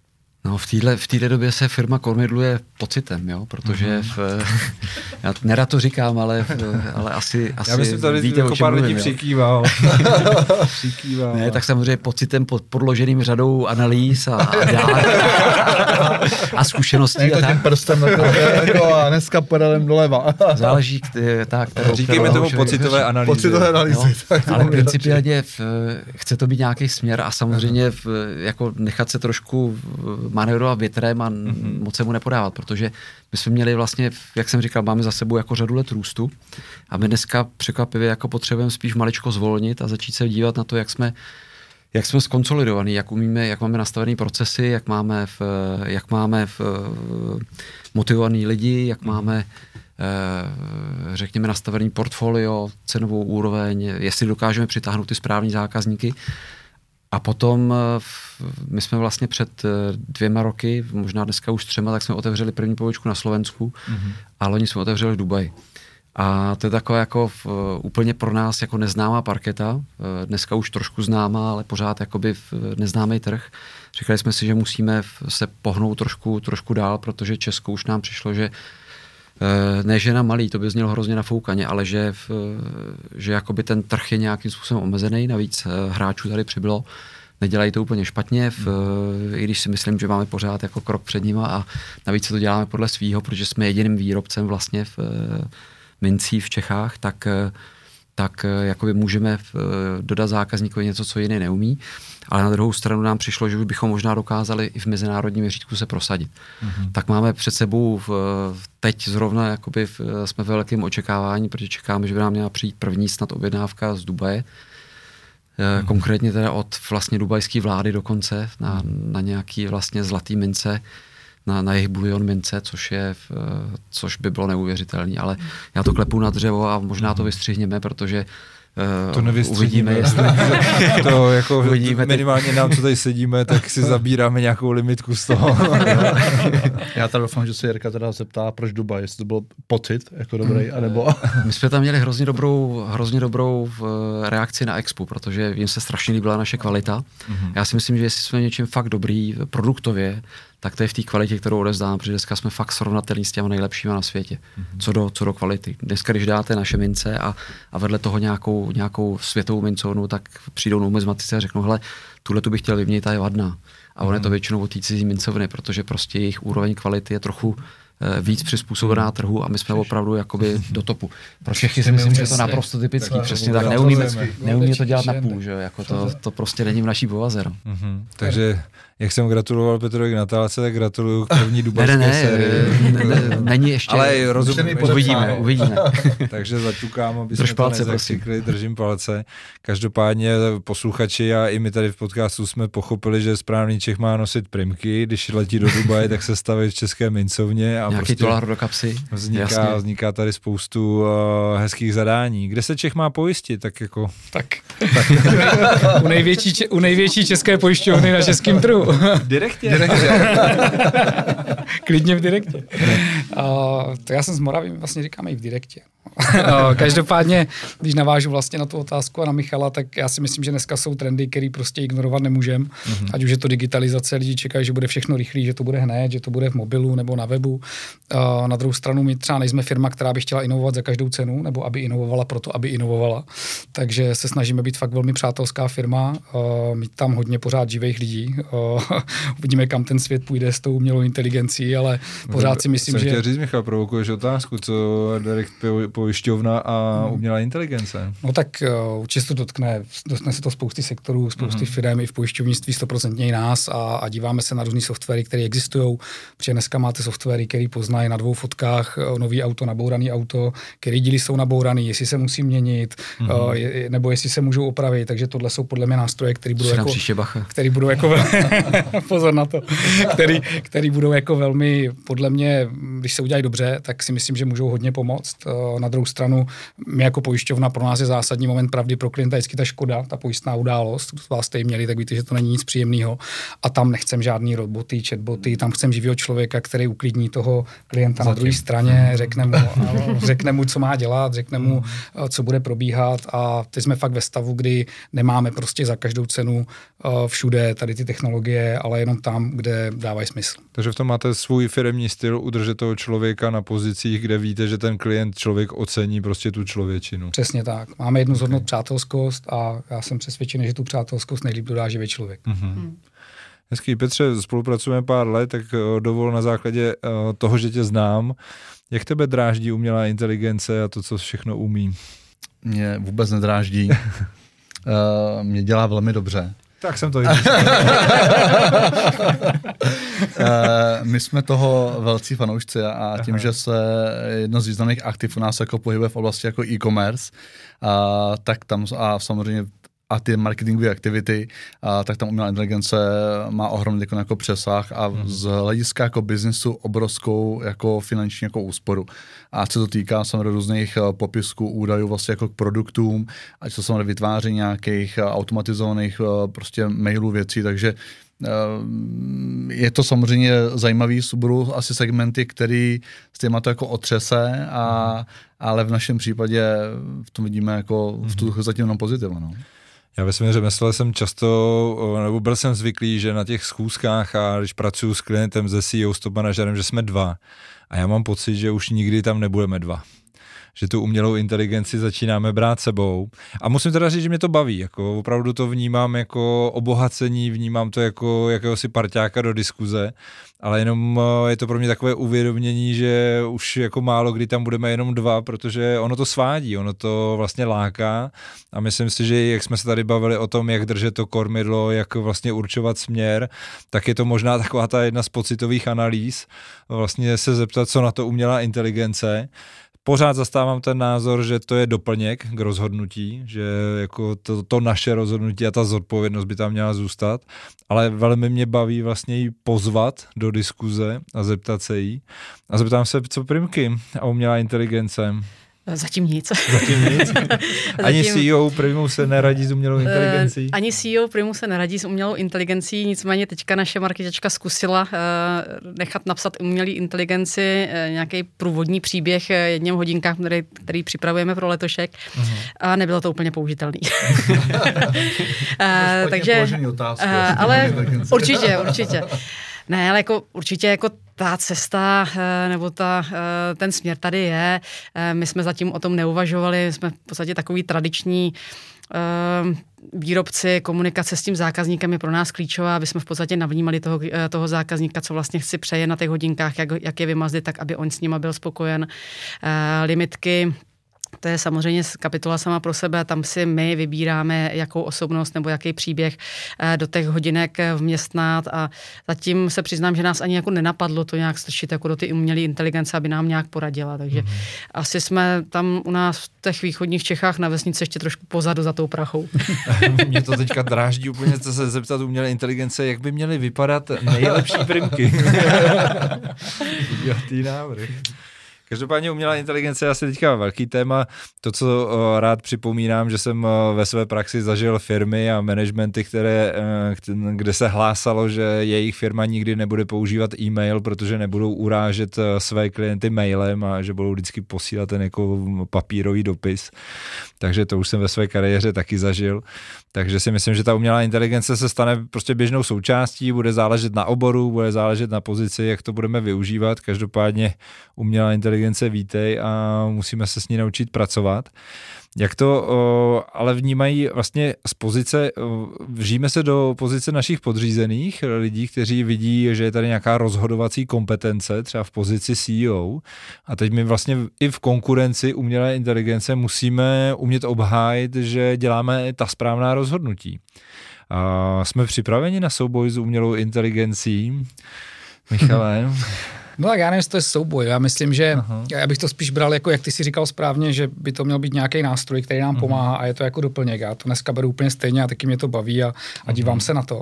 No v téhle v téhle době se firma kormidluje pocitem, jo, protože v, já nerad to říkám, ale, ale asi, asi já myslím, tady víte, jako o čem pár lidí mluvím, přikýval. přikýval. Ne, tak samozřejmě pocitem pod podloženým řadou analýz a, a dát a zkušeností. Ne, to a tím tak. prstem jako a dneska pedalem doleva. Záleží, tak. Říkejme tomu pocitové analýzy. Pocitové analýzy. No, ale principiálně v, chce to být nějaký směr a samozřejmě v, jako nechat se trošku manévrovat větrem a mm-hmm. moc se mu nepodávat, protože my jsme měli vlastně, jak jsem říkal, máme za sebou jako řadu let růstu a my dneska překvapivě jako potřebujeme spíš maličko zvolnit a začít se dívat na to, jak jsme jak jsme skonsolidovaní, jak umíme, jak máme nastavený procesy, jak máme v, jak máme v, motivovaný lidi, jak máme řekněme nastavený portfolio, cenovou úroveň, jestli dokážeme přitáhnout ty správní zákazníky. A potom my jsme vlastně před dvěma roky, možná dneska už třema, tak jsme otevřeli první pobočku na Slovensku mm-hmm. a loni jsme otevřeli v Dubaji. A to je taková jako v, úplně pro nás jako neznámá parketa, dneska už trošku známá, ale pořád jakoby neznámý trh. Říkali jsme si, že musíme se pohnout trošku, trošku dál, protože Česko už nám přišlo, že ne, že na malý, to by znělo hrozně nafoukaně, ale že, v, že jakoby ten trh je nějakým způsobem omezený, navíc hráčů tady přibylo, nedělají to úplně špatně, v, i když si myslím, že máme pořád jako krok před nima a navíc se to děláme podle svýho, protože jsme jediným výrobcem vlastně v mincí v Čechách, tak, tak jakoby můžeme dodat zákazníkovi něco, co jiný neumí. Ale na druhou stranu nám přišlo, že už bychom možná dokázali i v mezinárodním měřítku se prosadit. Mm-hmm. Tak máme před sebou v, teď zrovna jakoby v, jsme ve velkém očekávání, protože čekáme, že by nám měla přijít první snad objednávka z Dubaje. Mm-hmm. Konkrétně teda od vlastně dubajské vlády dokonce na, na nějaký vlastně zlatý mince, na, na jejich bulion mince, což, je, což by bylo neuvěřitelné. Ale já to klepu na dřevo a možná to vystřihněme, protože to uvidíme, jestli to jako uvidíme minimálně nám, co tady sedíme, tak si zabíráme nějakou limitku z toho. Já teda doufám, že se Jirka teda zeptá, proč Dubaj, jestli to byl pocit jako dobrý, anebo... My jsme tam měli hrozně dobrou, hrozně dobrou reakci na Expo, protože jim se strašně líbila naše kvalita. Mm-hmm. Já si myslím, že jestli jsme něčím fakt dobrý produktově, tak to je v té kvalitě, kterou odevzdáme, protože dneska jsme fakt srovnatelní s těmi nejlepšíma na světě, mm-hmm. co, do, co do kvality. Dneska, když dáte naše mince a, a vedle toho nějakou, nějakou světovou mincovnu, tak přijdou numizmatici a řeknou, hele, tuhle tu bych chtěl vyměnit, ta je vadná. A on je to většinou od té cizí mincovny, protože prostě jejich úroveň kvality je trochu víc přizpůsobená trhu a my jsme opravdu jakoby do topu. Pro Čechy si myslím, že je to naprosto typický. Tak, přesně tak, neumíme, neumíme to dělat na půl, že? Jako to, to prostě není v naší povaze. No. Mm-hmm. Takže jak jsem gratuloval Petrovi k natálce, tak gratuluju k první dubajské ne, ne, sérii. Ne, ne, není ještě. Ale rozumím, uvidíme, uvidíme. Takže zaťukám, aby Drž jsme palce, to nezakřikli, držím palce. Každopádně posluchači a i my tady v podcastu jsme pochopili, že správný Čech má nosit primky, když letí do Dubaje, tak se staví v české mincovně a nějaký prostě dolar do kapsy. Vzniká, vzniká tady spoustu uh, hezkých zadání. Kde se Čech má pojistit? Tak jako... Tak. tak. u, největší, u největší české pojišťovny na českém trhu. Direktě? Direktě. Klidně v direktě. Uh, to já jsem z Moravy, vlastně říkáme i v direktě. uh, každopádně, když navážu vlastně na tu otázku a na Michala, tak já si myslím, že dneska jsou trendy, který prostě ignorovat nemůžeme. Mm-hmm. Ať už je to digitalizace, lidi čekají, že bude všechno rychlý, že to bude hned, že to bude v mobilu nebo na webu. Uh, na druhou stranu my třeba nejsme firma, která by chtěla inovovat za každou cenu, nebo aby inovovala proto, aby inovovala. Takže se snažíme být fakt velmi přátelská firma, uh, mít tam hodně pořád živých lidí. Uh, uvidíme, kam ten svět půjde s tou umělou inteligencí, ale pořád si myslím, jsem že... Jsem chtěl říct, Michal, provokuješ otázku, co direct pojišťovna a umělá inteligence. No tak uh, určitě se to dotkne, dotkne se to spousty sektorů, spousty mm-hmm. firm i v pojišťovnictví stoprocentně i nás a, a díváme se na různý softwary, které existují. Protože dneska máte softwary, které poznají na dvou fotkách uh, nový auto, nabouraný auto, který díly jsou nabouraný, jestli se musí měnit, mm-hmm. uh, je, nebo jestli se můžou opravit. Takže tohle jsou podle mě nástroje, které budou jako, který budou jako pozor na to, který, který budou jako velmi, podle mě, když se udělají dobře, tak si myslím, že můžou hodně pomoct. Uh, Na druhou stranu, my jako pojišťovna, pro nás je zásadní moment pravdy, pro klienta vždycky ta škoda, ta pojistná událost, kdo vás jste měli, tak víte, že to není nic příjemného. A tam nechcem žádný roboty, chatboty, tam chcem živého člověka, který uklidní toho klienta Zatím. na druhé straně, řekne mu, řekne mu, co má dělat, řekne mu, co bude probíhat, a teď jsme fakt ve stavu, kdy nemáme prostě za každou cenu všude tady ty technologie, ale jenom tam, kde dávají smysl. Takže v tom máte svůj firemní styl, udržet toho člověka na pozicích, kde víte, že ten klient, člověk ocení prostě tu člověčinu. Přesně tak. Máme jednu z hodnot přátelskost a já jsem přesvědčený, že tu přátelskost nejlíp dodá živý člověk. Mm-hmm. Hmm. Hezký. Petře, spolupracujeme pár let, tak dovol na základě toho, že tě znám, jak tebe dráždí umělá inteligence a to, co všechno umí? Mě vůbec nedráždí. uh, mě dělá velmi dobře. Tak jsem to uh, My jsme toho velcí fanoušci a tím, Aha. že se jedno z významných aktiv u nás jako pohybuje v oblasti jako e-commerce, uh, tak tam a samozřejmě a ty marketingové aktivity, a tak tam umělá inteligence má ohromný jako, jako přesah a mm. z hlediska jako biznesu obrovskou jako finanční jako úsporu. A co to týká samozřejmě různých popisků údajů vlastně jako k produktům, ať to samozřejmě vytváří nějakých automatizovaných prostě mailů věcí, takže je to samozřejmě zajímavý, budou asi segmenty, který s těma to jako otřese, a, mm. ale v našem případě v tom vidíme jako v tu zatím jenom pozitivno. No. Já ve svém řemesle jsem často, nebo byl jsem zvyklý, že na těch schůzkách a když pracuji s klientem, se C E O, s top manažerem, že jsme dva. A já mám pocit, že už nikdy tam nebudeme dva. Že tu umělou inteligenci začínáme brát sebou. A musím teda říct, že mě to baví. Jako opravdu to vnímám jako obohacení, vnímám to jako jakéhosi parťáka do diskuze, ale jenom je to pro mě takové uvědomění, že už jako málo kdy tam budeme jenom dva, protože ono to svádí, ono to vlastně láká, a myslím si, že jak jsme se tady bavili o tom, jak držet to kormidlo, jak vlastně určovat směr, tak je to možná taková ta jedna z pocitových analýz, vlastně se zeptat, co na to umělá inteligence. Pořád zastávám ten názor, že to je doplněk k rozhodnutí, že jako to, to naše rozhodnutí a ta zodpovědnost by tam měla zůstat, ale velmi mě baví vlastně ji pozvat do diskuze a zeptat se jí. A zeptám se, co Primky a umělá inteligence? Zatím nic. Zatím nic? Ani Zatím... C E O Primu se neradí s umělou inteligencí? Uh, ani C E O Primu se neradí s umělou inteligencí, nicméně teďka naše marketačka zkusila uh, nechat napsat umělé inteligenci uh, nějaký průvodní příběh jedním hodinkách, který, který připravujeme pro letošek, uh-huh. a nebylo to úplně použitelný. uh, takže, otázky, uh, ale určitě, určitě. Ne, ale jako určitě jako ta cesta nebo ta, ten směr tady je. My jsme zatím o tom neuvažovali, jsme v podstatě takový tradiční výrobci, komunikace s tím zákazníkem je pro nás klíčová, aby jsme v podstatě navnímali toho, toho zákazníka, co vlastně chci přeje na těch hodinkách, jak, jak je vymazlit, tak aby on s nima byl spokojen. Limitky, to je samozřejmě kapitola sama pro sebe, tam si my vybíráme, jakou osobnost nebo jaký příběh do těch hodinek vměstnat, a zatím se přiznám, že nás ani jako nenapadlo to nějak strčit jako do ty umělé inteligence, aby nám nějak poradila, takže mm-hmm. asi jsme tam u nás v těch východních Čechách na vesnici ještě trošku pozadu za tou Prahou. Mě to teďka dráždí úplně se zeptat umělé inteligence, jak by měly vypadat nejlepší Primky. Tý návrh. Každopádně umělá inteligence je asi teďka velký téma. To, co uh, rád připomínám, že jsem uh, ve své praxi zažil firmy a managementy, které, uh, kde se hlásalo, že jejich firma nikdy nebude používat e-mail, protože nebudou urážet uh, své klienty mailem a že budou vždycky posílat ten jako papírový dopis. Takže to už jsem ve své kariéře taky zažil. Takže si myslím, že ta umělá inteligence se stane prostě běžnou součástí, bude záležet na oboru, bude záležet na pozici, jak to budeme využívat. Každopádně umělá inteligence vítej a musíme se s ní naučit pracovat. Jak to o, ale vnímají vlastně z pozice, o, vžijeme se do pozice našich podřízených lidí, kteří vidí, že je tady nějaká rozhodovací kompetence, třeba v pozici C E O, a teď my vlastně i v konkurenci umělé inteligence musíme umět obhájit, že děláme ta správná rozhodnutí. A jsme připraveni na souboj s umělou inteligencí? Michale? No tak já nevím, jestli to je souboj. Já myslím, že Aha. já bych to spíš bral, jako jak ty si říkal správně, že by to měl být nějaký nástroj, který nám pomáhá, a je to jako doplněk. Já to dneska beru úplně stejně a taky mě to baví a, a dívám se na to.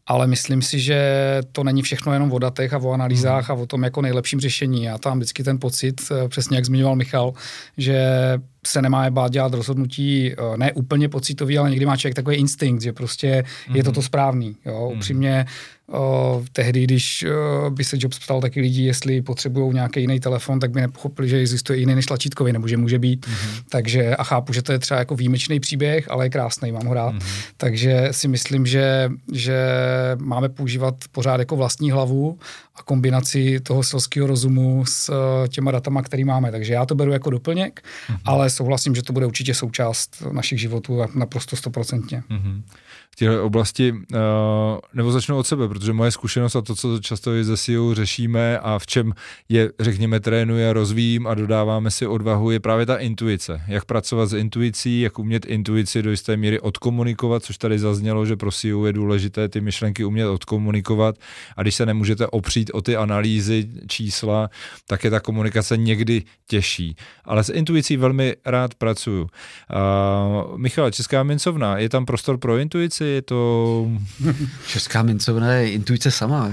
ale myslím si, že to není všechno jenom o datech a o analýzách hmm. a o tom jako nejlepším řešení. Já tam vždycky ten pocit, přesně jak zmiňoval Michal, že se nemá bát dělat rozhodnutí, ne úplně pocitový, ale někdy má člověk takový instinkt, že prostě mm-hmm. je to to správný. Jo? Mm-hmm. Upřímně o, tehdy, když o, by se Jobs ptal taky lidí, jestli potřebují nějaký jiný telefon, tak by nepochopili, že existuje jiný než tlačítkový, nebo že může být. Mm-hmm. Takže a chápu, že to je třeba jako výjimečný příběh, ale je krásný, mám ho rád. Mm-hmm. Takže si myslím, že, že máme používat pořád jako vlastní hlavu a kombinaci toho selského rozumu s těma datama, který máme. Takže já to beru jako doplněk, mm-hmm. ale souhlasím, že to bude určitě součást našich životů naprosto stoprocentně. Mm-hmm. V téhle oblasti, uh, nebo začnu od sebe, protože moje zkušenost a to, co často i ze S E O řešíme a v čem je, řekněme, trénuji a rozvíjím a dodáváme si odvahu, je právě ta intuice. Jak pracovat s intuicí, jak umět intuici do jisté míry odkomunikovat, což tady zaznělo, že pro S E O je důležité ty myšlenky umět odkomunikovat a když se nemůžete opřít o ty analýzy, čísla, tak je ta komunikace někdy těžší. Ale s intuicí velmi rád pracuju. Uh, Michal, Česká mincovna, je tam prostor pro intuici? Je to... Česká mincovna je intuice sama.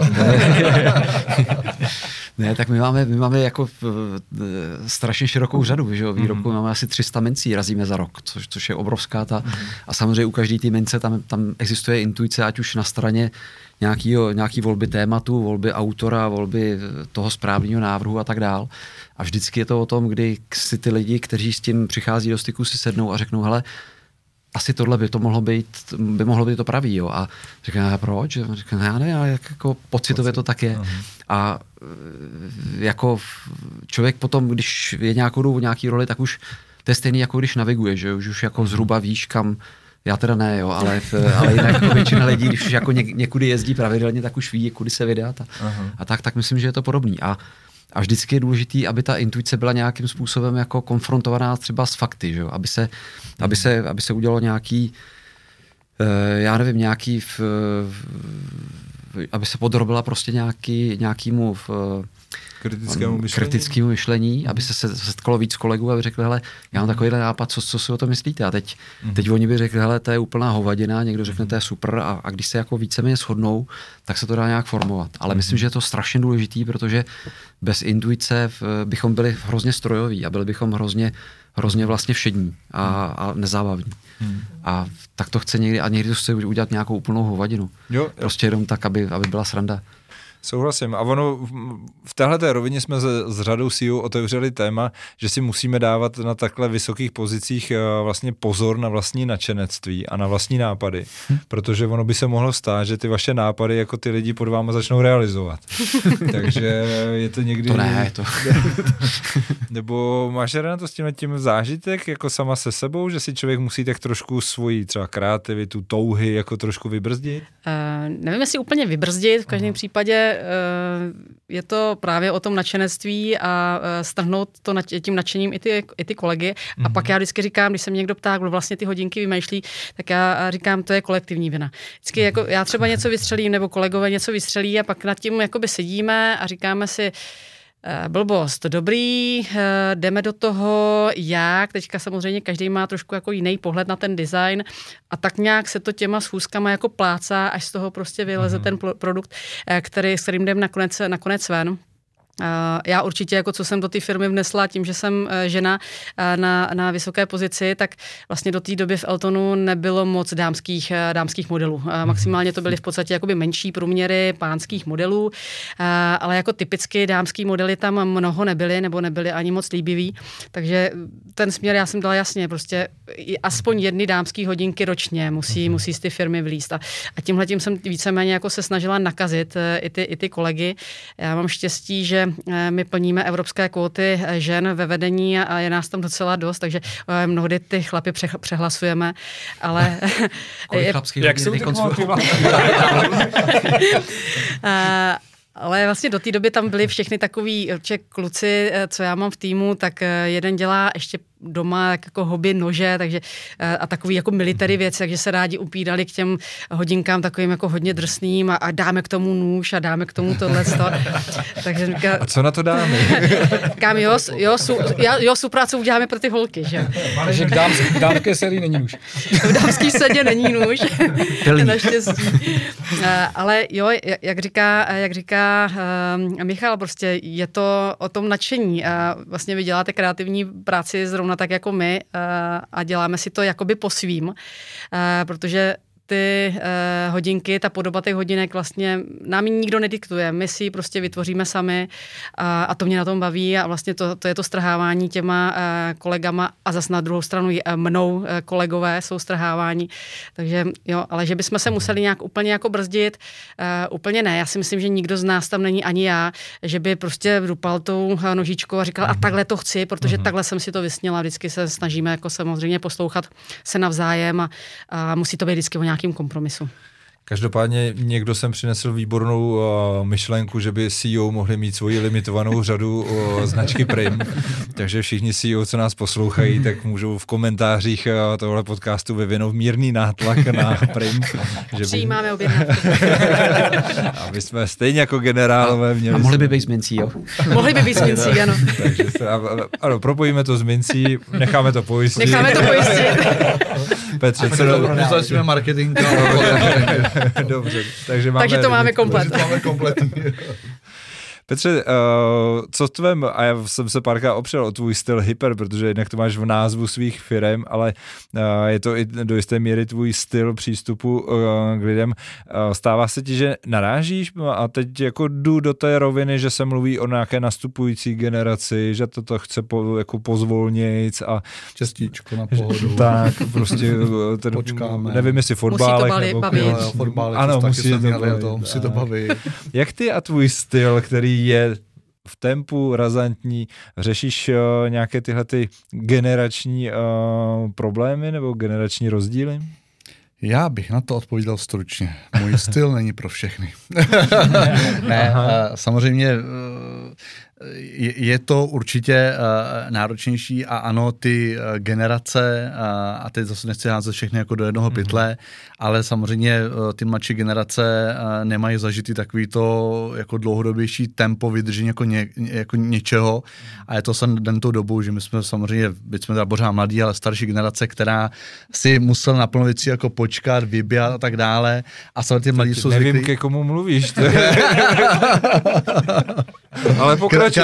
Ne, tak my máme, my máme jako strašně širokou řadu, že jo, výrobku, mm-hmm. máme asi tři sta mincí, razíme za rok, což, což je obrovská ta, mm-hmm. a samozřejmě u každé té mince tam, tam existuje intuice, ať už na straně nějakýho, nějaký volby tématu, volby autora, volby toho správného návrhu a tak dál. A vždycky je to o tom, kdy si ty lidi, kteří s tím přichází do styku, si sednou a řeknou, hele, asi tohle by to mohlo být, by mohlo být to pravý, jo. A říkám, proč? Říkám, já ne, ale jako pocitově to tak je. A jako člověk potom, když je nějakou dobu nějaký roli, tak už to je stejný, jako když naviguje, že už, už jako zhruba víš, kam, já teda ne, jo, ale, ale jinak jako většina lidí, když už jako něk, někudy jezdí pravidelně, tak už ví, kudy se vydat. A, a tak, tak myslím, že je to podobný. A A vždycky je důležitý, aby ta intuice byla nějakým způsobem jako konfrontovaná třeba s fakty, že jo? Aby se, aby se, aby se udělalo nějaký, já nevím, nějaký, v, aby se podrobila prostě nějaký, nějakýmu v, kritickému myšlení. kritickému myšlení, aby se setkalo víc kolegů a by řekli, hele, já mám takovýhle nápad, co, co si o tom myslíte? A teď, mm. teď oni by řekli, hele, to je úplná hovadina, někdo řekne, to je super a, a když se jako víceméně shodnou, tak se to dá nějak formovat. Ale mm. myslím, že je to strašně důležitý, protože bez intuice bychom byli hrozně strojoví a byli bychom hrozně, hrozně vlastně všední a, a nezábavní. Mm. A tak to chce někdy, a někdy to chce udělat nějakou úplnou hovadinu. Jo. Prostě jenom tak, aby, aby byla sranda. Souhlasím. A ono v téhleté rovině jsme s, s řadou S E O otevřeli téma, že si musíme dávat na takhle vysokých pozicích vlastně pozor na vlastní nadšenectví a na vlastní nápady, hm. protože ono by se mohlo stát, že ty vaše nápady jako ty lidi pod váma začnou realizovat. Takže je to někdy... To ne, to... Nebo máš, Renato, s tím tím zážitek jako sama se sebou, že si člověk musí tak trošku svoji třeba kreativitu, touhy jako trošku vybrzdit? Uh, nevím, jestli úplně vybrzdit, v každém Aha. případě je to právě o tom nadšenectví a strhnout to tím nadšením i ty, i ty kolegy. Mm-hmm. A pak já vždycky říkám, když se mě někdo ptá, kdo vlastně ty hodinky vymýšlí, tak já říkám, to je kolektivní vina. Vždycky mm-hmm. jako já třeba něco vystřelím, nebo kolegové něco vystřelí a pak nad tím jakoby sedíme a říkáme si, blbost, dobrý, jdeme do toho, jak, teďka samozřejmě každý má trošku jako jiný pohled na ten design a tak nějak se to těma schůzkama jako plácá, až z toho prostě vyleze mm-hmm. ten produkt, který, s kterým jdem nakonec, nakonec ven. Já určitě, jako co jsem do té firmy vnesla tím, že jsem žena na, na vysoké pozici, tak vlastně do té doby v Eltonu nebylo moc dámských, dámských modelů. Maximálně to byly v podstatě jakoby menší průměry pánských modelů, ale jako typicky dámský modely tam mnoho nebyly, nebo nebyly ani moc líbivý. Takže ten směr já jsem dala jasně, prostě aspoň jedny dámský hodinky ročně musí, musí z ty firmy vlízt. A, a tímhletím jsem víceméně jako se snažila nakazit i ty, i ty kolegy. Já mám štěstí, že my plníme evropské kvóty žen ve vedení a je nás tam docela dost, takže mnohdy ty chlapy přehlasujeme, ale... Kolik chlapských jak jsou ty Ale vlastně do té doby tam byli všichni takový kluci, co já mám v týmu, tak jeden dělá ještě doma jako hobby nože, takže a takový jako military věci, takže se rádi upírali k těm hodinkám takovým jako hodně drsným a, a dáme k tomu nůž a dáme k tomu tohleto. Takže říká, a co na to dáme? Kam jo, jo, su, jo, suprácu uděláme pro ty holky, že? Takže k dámské, dámské sérii není nůž. V dámský sedě není nůž. Naštěstí. Ale jo, jak říká, jak říká uh, Michal, prostě je to o tom nadšení. A vlastně vy děláte kreativní práci zrovna tak jako my uh, a děláme si to jakoby po svým, uh, protože ty eh, hodinky, ta podoba těch hodinek vlastně nám ji nikdo nediktuje. My si ji prostě vytvoříme sami a, a to mě na tom baví a vlastně to, to je to strhávání těma eh, kolegama a zase na druhou stranu eh, mnou eh, kolegové jsou strhávání. Takže jo, ale že bychom se museli nějak úplně jako brzdit, eh, úplně ne. Já si myslím, že nikdo z nás tam není, ani já, že by prostě dupal tou nožičkou a říkal a takhle to chci, protože uh-huh. takhle jsem si to vysnila. Vždycky se snažíme jako samozřejmě poslouchat se navzájem a, a musí to být vždycky o nějakým kompromisu. Každopádně někdo sem přinesl výbornou uh, myšlenku, že by C E O mohli mít svoji limitovanou řadu uh, značky Prim, takže všichni C E O, co nás poslouchají, tak můžou v komentářích uh, tohle podcastu vyvinout mírný nátlak na Prim. Že Přijímáme by... objednávku. Aby jsme stejně jako generálové měli... A mohli by být s mincí, jo? Mohli by být s mincí, ano. Takže se, ano, propojíme to s mincí, necháme to pojistit. Necháme to pojistit. Petře, co to nezačíme marketing. Dobře, takže máme... Takže to máme komplet. To máme kompletní. Petře, uh, co tvém, a já jsem se párkrát opřel o tvůj styl hyper, protože jednak to máš v názvu svých firem, ale uh, je to i do jisté míry tvůj styl přístupu uh, k lidem. Uh, stává se ti, že narážíš a teď jako jdu do té roviny, že se mluví o nějaké nastupující generaci, že toto chce po, jako pozvolnějc a... Čestíčko na pohodu. Tak, prostě ten, počkáme. Nevím, jestli fotbálek. Musí to bavit. Nebo, Jo, fotbálek, ano, musí to, bavit, to, musí to bavit. Jak ty a tvůj styl, který je v tempu razantní, řešíš uh, nějaké tyhle ty generační uh, problémy nebo generační rozdíly? Já bych na to odpověděl stručně. Můj styl není pro všechny. Ne, uh, samozřejmě uh, je, je to určitě uh, náročnější a ano, ty uh, generace, uh, a teď zase nechci házet všechny jako do jednoho pytle, mm. ale samozřejmě uh, ty mladší generace uh, nemají zažitý takový to jako dlouhodobější tempo vydržení jako, ně, jako něčeho a je to sam den tou dobou, že my jsme samozřejmě, byť jsme teda pořád mladí, ale starší generace, která si musela na plno věcí jako počkat, vybíhat a tak dále a samozřejmě ty mladí jsou nevím, zvyklí... ke komu mluvíš. Ale pokračuj.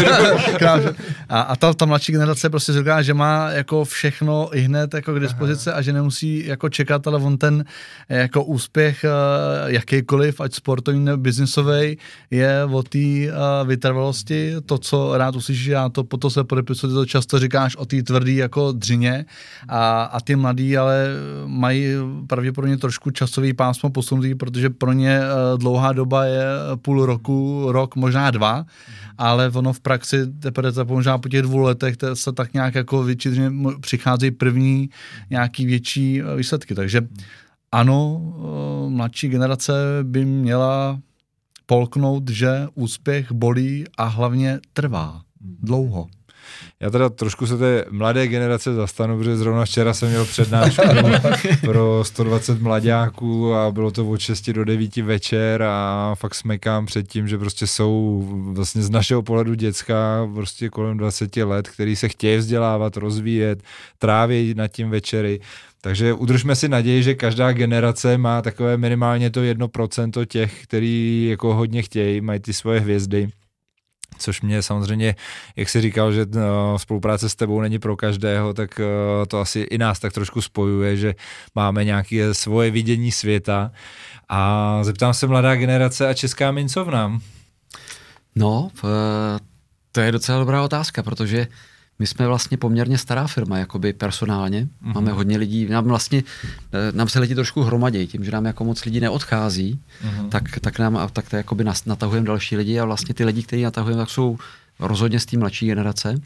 A, a ta, ta mladší generace prostě říká, že má jako všechno i hned jako k dispozici a že nemusí jako čekat, ale on ten jako úspěch jakýkoliv, ať sportovní nebo biznisový, je o té vytrvalosti, to, co rád uslyšíš, a to potom se podepisuji, to často říkáš o té tvrdý jako dřině a, a ty mladí ale mají pravděpodobně trošku časový pásmo posunutý, protože pro ně dlouhá doba je půl roku, rok, možná dva, ale ono v praxi teprve možná po těch dvou letech se tak nějak jako větší přicházejí první nějaký větší výsledky. Takže ano, mladší generace by měla polknout, že úspěch bolí a hlavně trvá dlouho. Já teda trošku se té mladé generace zastanu, protože zrovna včera jsem měl přednášku pro sto dvacet mlaďáků a bylo to od šesti do devíti večer a fakt smekám před tím, že prostě jsou vlastně z našeho pohledu děcka prostě kolem dvaceti let, který se chtějí vzdělávat, rozvíjet, tráví nad tím večery. Takže udržme si naději, že každá generace má takové minimálně to jedno procento těch, který jako hodně chtějí, mají ty svoje hvězdy. Což mě samozřejmě, jak jsi říkal, že no, spolupráce s tebou není pro každého, tak uh, to asi i nás tak trošku spojuje, že máme nějaké svoje vidění světa. A zeptám se mladá generace a česká mincovna. No, to je docela dobrá otázka, protože my jsme vlastně poměrně stará firma, jakoby personálně. Mm-hmm. Máme hodně lidí, nám vlastně, nám se lidi trošku hromadějí, tím, že nám jako moc lidí neodchází, mm-hmm. tak, tak nám tak to jakoby natahujeme další lidi a vlastně ty lidi, kteří natahujeme, tak jsou rozhodně z té mladší generace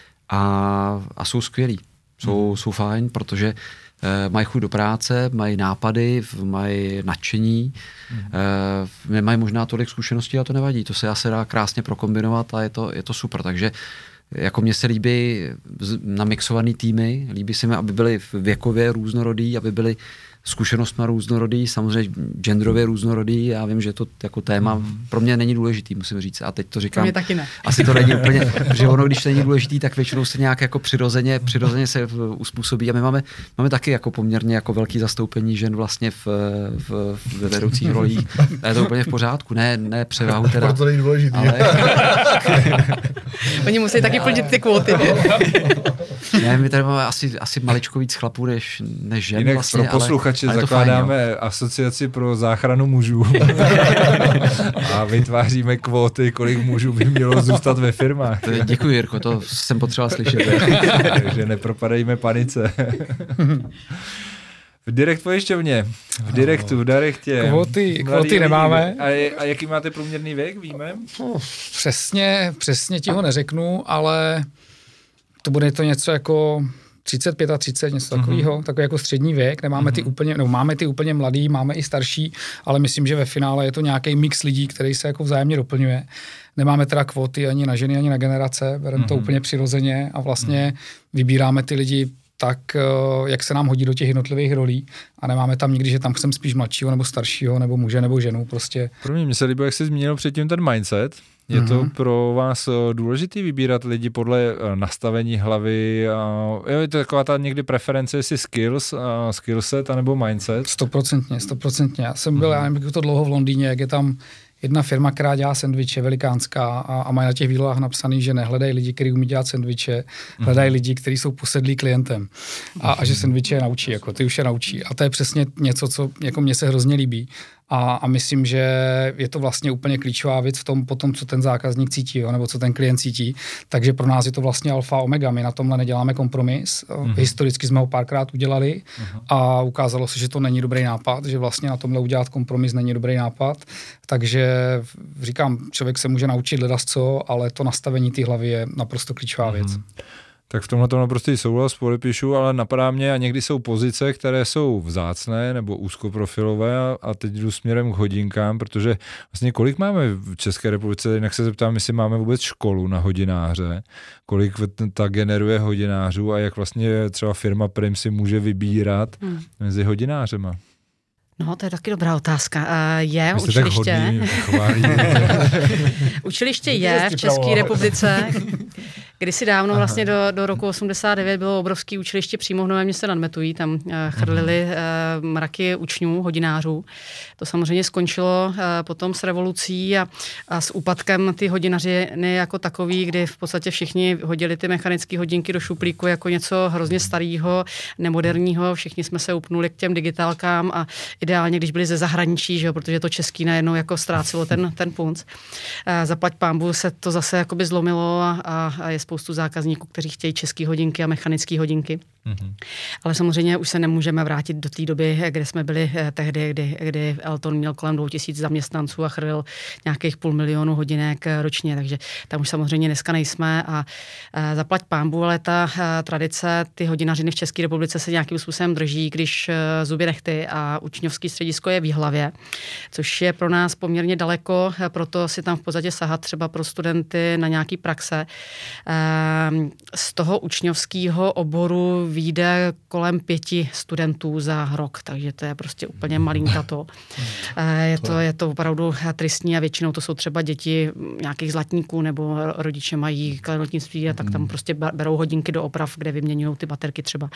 a, a jsou skvělí. Jsou, mm-hmm. jsou fajn, protože eh, mají chuť do práce, mají nápady, mají nadšení, mm-hmm. eh, nemají možná tolik zkušeností a to nevadí. To se asi dá krásně prokombinovat a je to, je to super. Takže jako mně se líbí namixovaný týmy, líbí se mi, aby byly věkově různorodý, aby byly zkušenostma různorodý, samozřejmě genderově různorodý, já vím, že to jako téma mm. pro mě není důležitý, musím říct, a teď to říkám. Pro mě taky ne. Asi to není úplně, protože ono, když není důležitý, tak většinou se nějak jako přirozeně, přirozeně se uspůsobí a my máme, máme taky jako poměrně jako velký zastoupení žen vlastně v, v, ve vedoucích rolích. A je to úplně v pořádku, ne, ne převahu teda. Proto není důležitý. Ale... Oni musí taky plnit ty kvóty. Ne, my tady máme asi, asi maličko víc chlapů než, než žen. Jinak vlastně, pro posluchače ale, ale zakládáme fajn, asociaci pro záchranu mužů a vytváříme kvóty, kolik mužů by mělo zůstat ve firmách. To je, děkuji, Jirko, to jsem potřeboval slyšet. Takže nepropadejme panice. V Direkt pojišťovně, v Direktu, v Direktě. Kvóty, kvóty nemáme. A, a jaký máte průměrný věk, víme? Přesně, přesně ti ho neřeknu, ale to bude to něco jako třicet, třicet pět, něco takového, mm-hmm. takový jako střední věk. Nemáme mm-hmm. ty úplně, no máme ty úplně mladý, máme i starší, ale myslím, že ve finále je to nějaký mix lidí, který se jako vzájemně doplňuje. Nemáme teda kvóty ani na ženy, ani na generace, bereme mm-hmm. to úplně přirozeně a vlastně mm-hmm. vybíráme ty lidi tak, jak se nám hodí do těch jednotlivých rolí a nemáme tam nikdy, že tam chcem spíš mladšího nebo staršího, nebo muže nebo ženu, prostě. Pro mě, mě se líbilo, jak jsi zmínil předtím ten mindset. Je to mm-hmm. pro vás důležitý vybírat lidi podle nastavení hlavy? A je to taková ta někdy preference, jestli skills, a skillset, anebo mindset? Stoprocentně, stoprocentně. Já jsem byl, mm-hmm. já nevím, to dlouho v Londýně, jak je tam jedna firma, která dělá sendviče, velikánská, a, a mají na těch výlohách napsaný, že nehledají lidi, kteří umí dělat sendviče, hledají lidi, kteří jsou posedlí klientem. A, a že sendviče je naučí, jako ty už je naučí. A to je přesně něco, co jako mně se hrozně líbí. A, a myslím, že je to vlastně úplně klíčová věc v tom potom, co ten zákazník cítí, jo, nebo co ten klient cítí. Takže pro nás je to vlastně alfa omega. My na tomhle neděláme kompromis. Mm-hmm. Historicky jsme ho párkrát udělali mm-hmm. a ukázalo se, že to není dobrý nápad, že vlastně na tomhle udělat kompromis není dobrý nápad. Takže říkám, člověk se může naučit ledasco, ale to nastavení té hlavy je naprosto klíčová věc. Mm-hmm. Tak v tomhle to naprostý souhlas podepíšu, ale napadá mě, a někdy jsou pozice, které jsou vzácné nebo úzkoprofilové, a teď jdu směrem k hodinkám, protože vlastně kolik máme v České republice, jinak se zeptám, jestli máme vůbec školu na hodináře, kolik ta generuje hodinářů a jak vlastně třeba firma Prim si může vybírat hmm. mezi hodinářema. No, to je taky dobrá otázka. Je Vy jste učiliště. Tak učiliště je v České republice. Kdysi dávno, Aha. vlastně do, do roku osmdesát devět bylo obrovské učiliště přímo v Novém Městě nad Metují, tam uh, chrlili uh, mraky učňů, hodinářů. To samozřejmě skončilo uh, potom s revolucí a, a s úpadkem ty hodinařiny jako takový, kdy v podstatě všichni hodili ty mechanické hodinky do šuplíku jako něco hrozně starého, nemoderního, všichni jsme se upnuli k těm digitálkám a ideálně, když byli ze zahraničí, že jo, protože to český najednou jako ztrácelo ten, ten punc. Uh, zaplať pánbu se to zase jakoby zlomilo a, a, a je spoustu zákazníků, kteří chtějí české hodinky a mechanické hodinky. Mm-hmm. Ale samozřejmě už se nemůžeme vrátit do té doby, kde jsme byli eh, tehdy, kdy, kdy Elton měl kolem dvou tisíc zaměstnanců a chrlil nějakých půl milionu hodinek ročně, takže tam už samozřejmě dneska nejsme a eh, zaplať pánbu, ale ta eh, tradice, ty hodinařiny v České republice se nějakým způsobem drží, když eh, zuby nechty a učňovský středisko je v Jihlavě, což je pro nás poměrně daleko, eh, proto si tam v podstatě sahat třeba pro studenty na nějaký praxe. Eh, z toho učňovského oboru vyjde kolem pěti studentů za rok, takže to je prostě úplně malinkato. Je to, je to opravdu tristní a většinou to jsou třeba děti nějakých zlatníků nebo rodiče mají klenotnictví a tak tam prostě berou hodinky do oprav, kde vyměňují ty baterky třeba.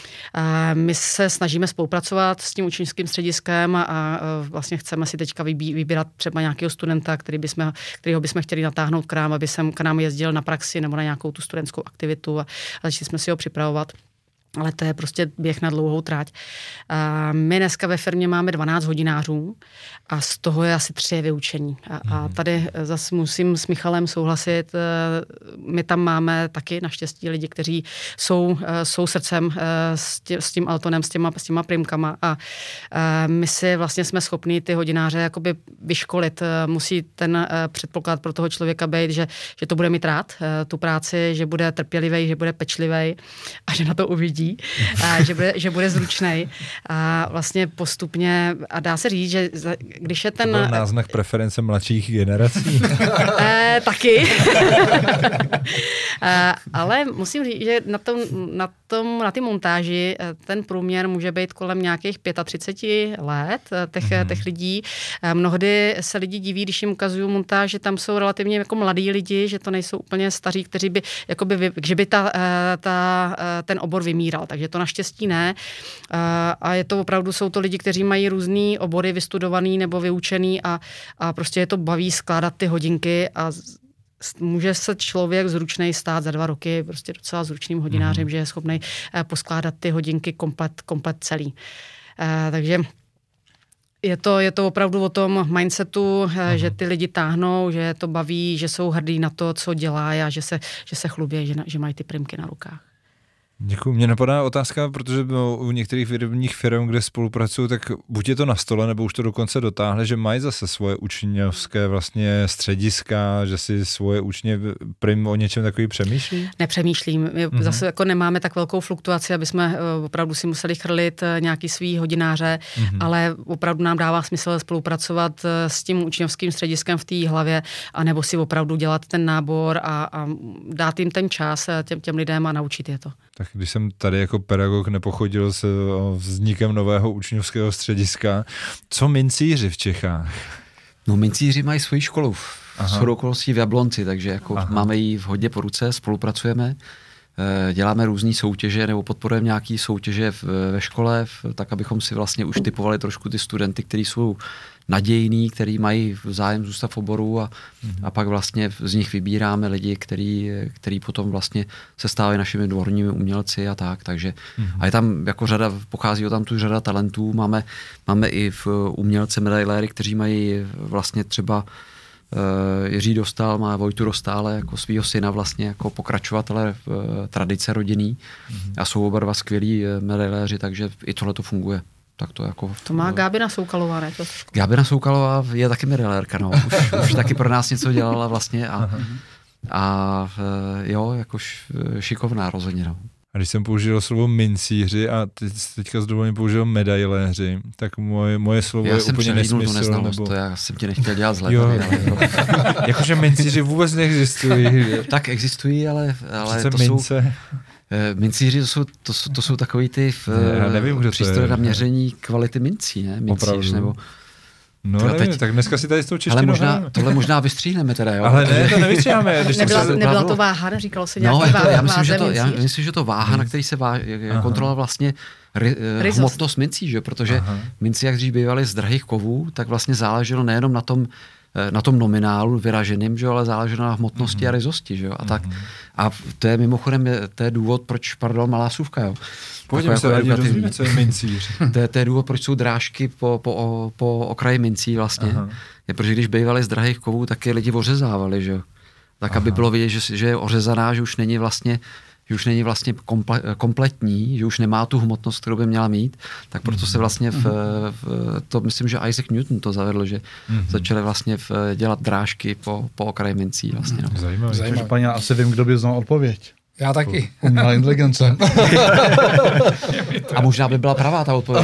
My se snažíme spolupracovat s tím učňovským střediskem a vlastně chceme si teďka vybírat třeba nějakého studenta, který bychom, kterýho bychom chtěli natáhnout k nám, aby sem k nám jezdil na praxi nebo na nějakou tu studentskou aktivitu a začali jsme si ho připravovat. Ale to je prostě běh na dlouhou trať. A my dneska ve firmě máme dvanáct hodinářů a z toho je asi tři vyučení. A, a tady zase musím s Michalem souhlasit, my tam máme taky naštěstí lidi, kteří jsou, jsou srdcem s, tě, s tím Eltonem, s těma, s těma primkama a my si vlastně jsme schopni ty hodináře jakoby vyškolit. Musí ten předpoklad pro toho člověka být, že, že to bude mít rád, tu práci, že bude trpělivý, že bude pečlivý a že na to uvidí každý, a že bude, že bude zručnej. A vlastně postupně, a dá se říct, že když je ten... To byl náznak preference mladších generací. e, taky. e, ale musím říct, že na tom, na tom, na ty montáži ten průměr může být kolem nějakých třicet pět let těch, mm. těch lidí. Mnohdy se lidi diví, když jim ukazují montáž, že tam jsou relativně jako mladí lidi, že to nejsou úplně staří, kteří by, jakoby, že by ta, ta, ten obor vymíral. Takže to naštěstí ne. A je to opravdu, jsou to lidi, kteří mají různý obory vystudovaný nebo vyučený a, a prostě je to baví skládat ty hodinky a může se člověk zručnej stát za dva roky prostě docela zručným hodinářem, mm. že je schopný poskládat ty hodinky komplet, komplet celý. Takže Je to, je to opravdu o tom mindsetu, uh-huh. že ty lidi táhnou, že to baví, že jsou hrdí na to, co dělá a že se, že se chlubí, že, že mají ty primky na rukách. Děkuji. Mě napadá otázka, protože u některých výrobních firm, kde spolupracují, tak buď je to na stole, nebo už to dokonce dotáhne, že mají zase svoje učňovské vlastně střediska, že si svoje učně prim o něčem takový přemýšlí? Nepřemýšlím. My mm-hmm. zase jako nemáme tak velkou fluktuaci, aby jsme opravdu si museli chrlit nějaký svý hodináře, mm-hmm. ale opravdu nám dává smysl spolupracovat s tím učňovským střediskem v té hlavě, anebo si opravdu dělat ten nábor a, a dát jim ten čas těm, těm lidem a naučit je to. Tak když jsem tady jako pedagog nepochodil se vznikem nového učňovského střediska, co mincíři v Čechách? No mincíři mají svoji školu v okolností v Jablonci, takže jako máme ji hodně po ruce, spolupracujeme, děláme různé soutěže nebo podporujeme nějaké soutěže ve škole, tak abychom si vlastně už typovali trošku ty studenty, kteří jsou nadějný, který mají zájem zůstat v oboru a, mm-hmm. a pak vlastně z nich vybíráme lidi, který, který potom vlastně se stávají našimi dvorními umělci a tak, takže mm-hmm. a je tam jako řada, pochází tam tu řada talentů, máme, máme i v umělce medailéry, kteří mají vlastně třeba uh, Jiří Dostál, má Vojtu Dostále jako svýho syna vlastně jako pokračovatele uh, tradice rodinný mm-hmm. a jsou oba dva skvělí medailéři, takže i tohle to funguje. Tak to, jako to má Gábina Soukalová, ne? To Gábina Soukalová je taky medailérka, no. Už, už taky pro nás něco dělala vlastně a, a jo, jako šikovná rozhodně, no. A když jsem použil slovo mincíři a teď, teďka s dovolením použil medailéři, tak moje, moje slovo já je úplně nesmysl. Neznalost, nebo... to já jsem ti nechtěl dělat zle. Jo. Jakože mincíři vůbec neexistují. Tak existují, ale, ale to mince. jsou... Mincíři to jsou, to, jsou, to jsou takový ty přístroje na měření kvality mincí, ne? Mincíř, nebo... No nevím, teď... tak dneska si tady s tou češtinou... Ale možná, tohle možná vystříhneme teda, jo? Ale ne, to nevystříháme. Nebyla, se... nebyla to váha, neříkalo se nějaký no, váha, já myslím, že to, já myslím, že to váha, na který se vá, kontrolovala vlastně ry, hmotnost mincí, že? Protože aha. minci, jak dřív bývaly z drahých kovů, tak vlastně záleželo nejenom na tom, na tom nominálu vyraženým, že, ale záleželo na hmotnosti mm-hmm. a ryzosti. Že, a, tak. A to je mimochodem to je důvod, proč, pardon, malá suvka. Jo. Pojďme se rádi dozvíme, co je mincíř. To je, to je důvod, proč jsou drážky po, po, po okraji mincí vlastně. Je, protože když bývali z drahých kovů, tak je lidi ořezávali. Že? Tak, aha. aby bylo vidět, že, že je ořezaná, že už není vlastně že už není vlastně komple, kompletní, že už nemá tu hmotnost, kterou by měla mít, tak proto se vlastně v, v to myslím, že Isaac Newton to zavedl, že mm-hmm. začali vlastně v, dělat drážky po, po okraji mincí vlastně. No. Zajímavé. Zajímavé. Paní, já asi vím, kdo by znal odpověď. Já taky. Umělá inteligence. A možná by byla pravá ta odpověď.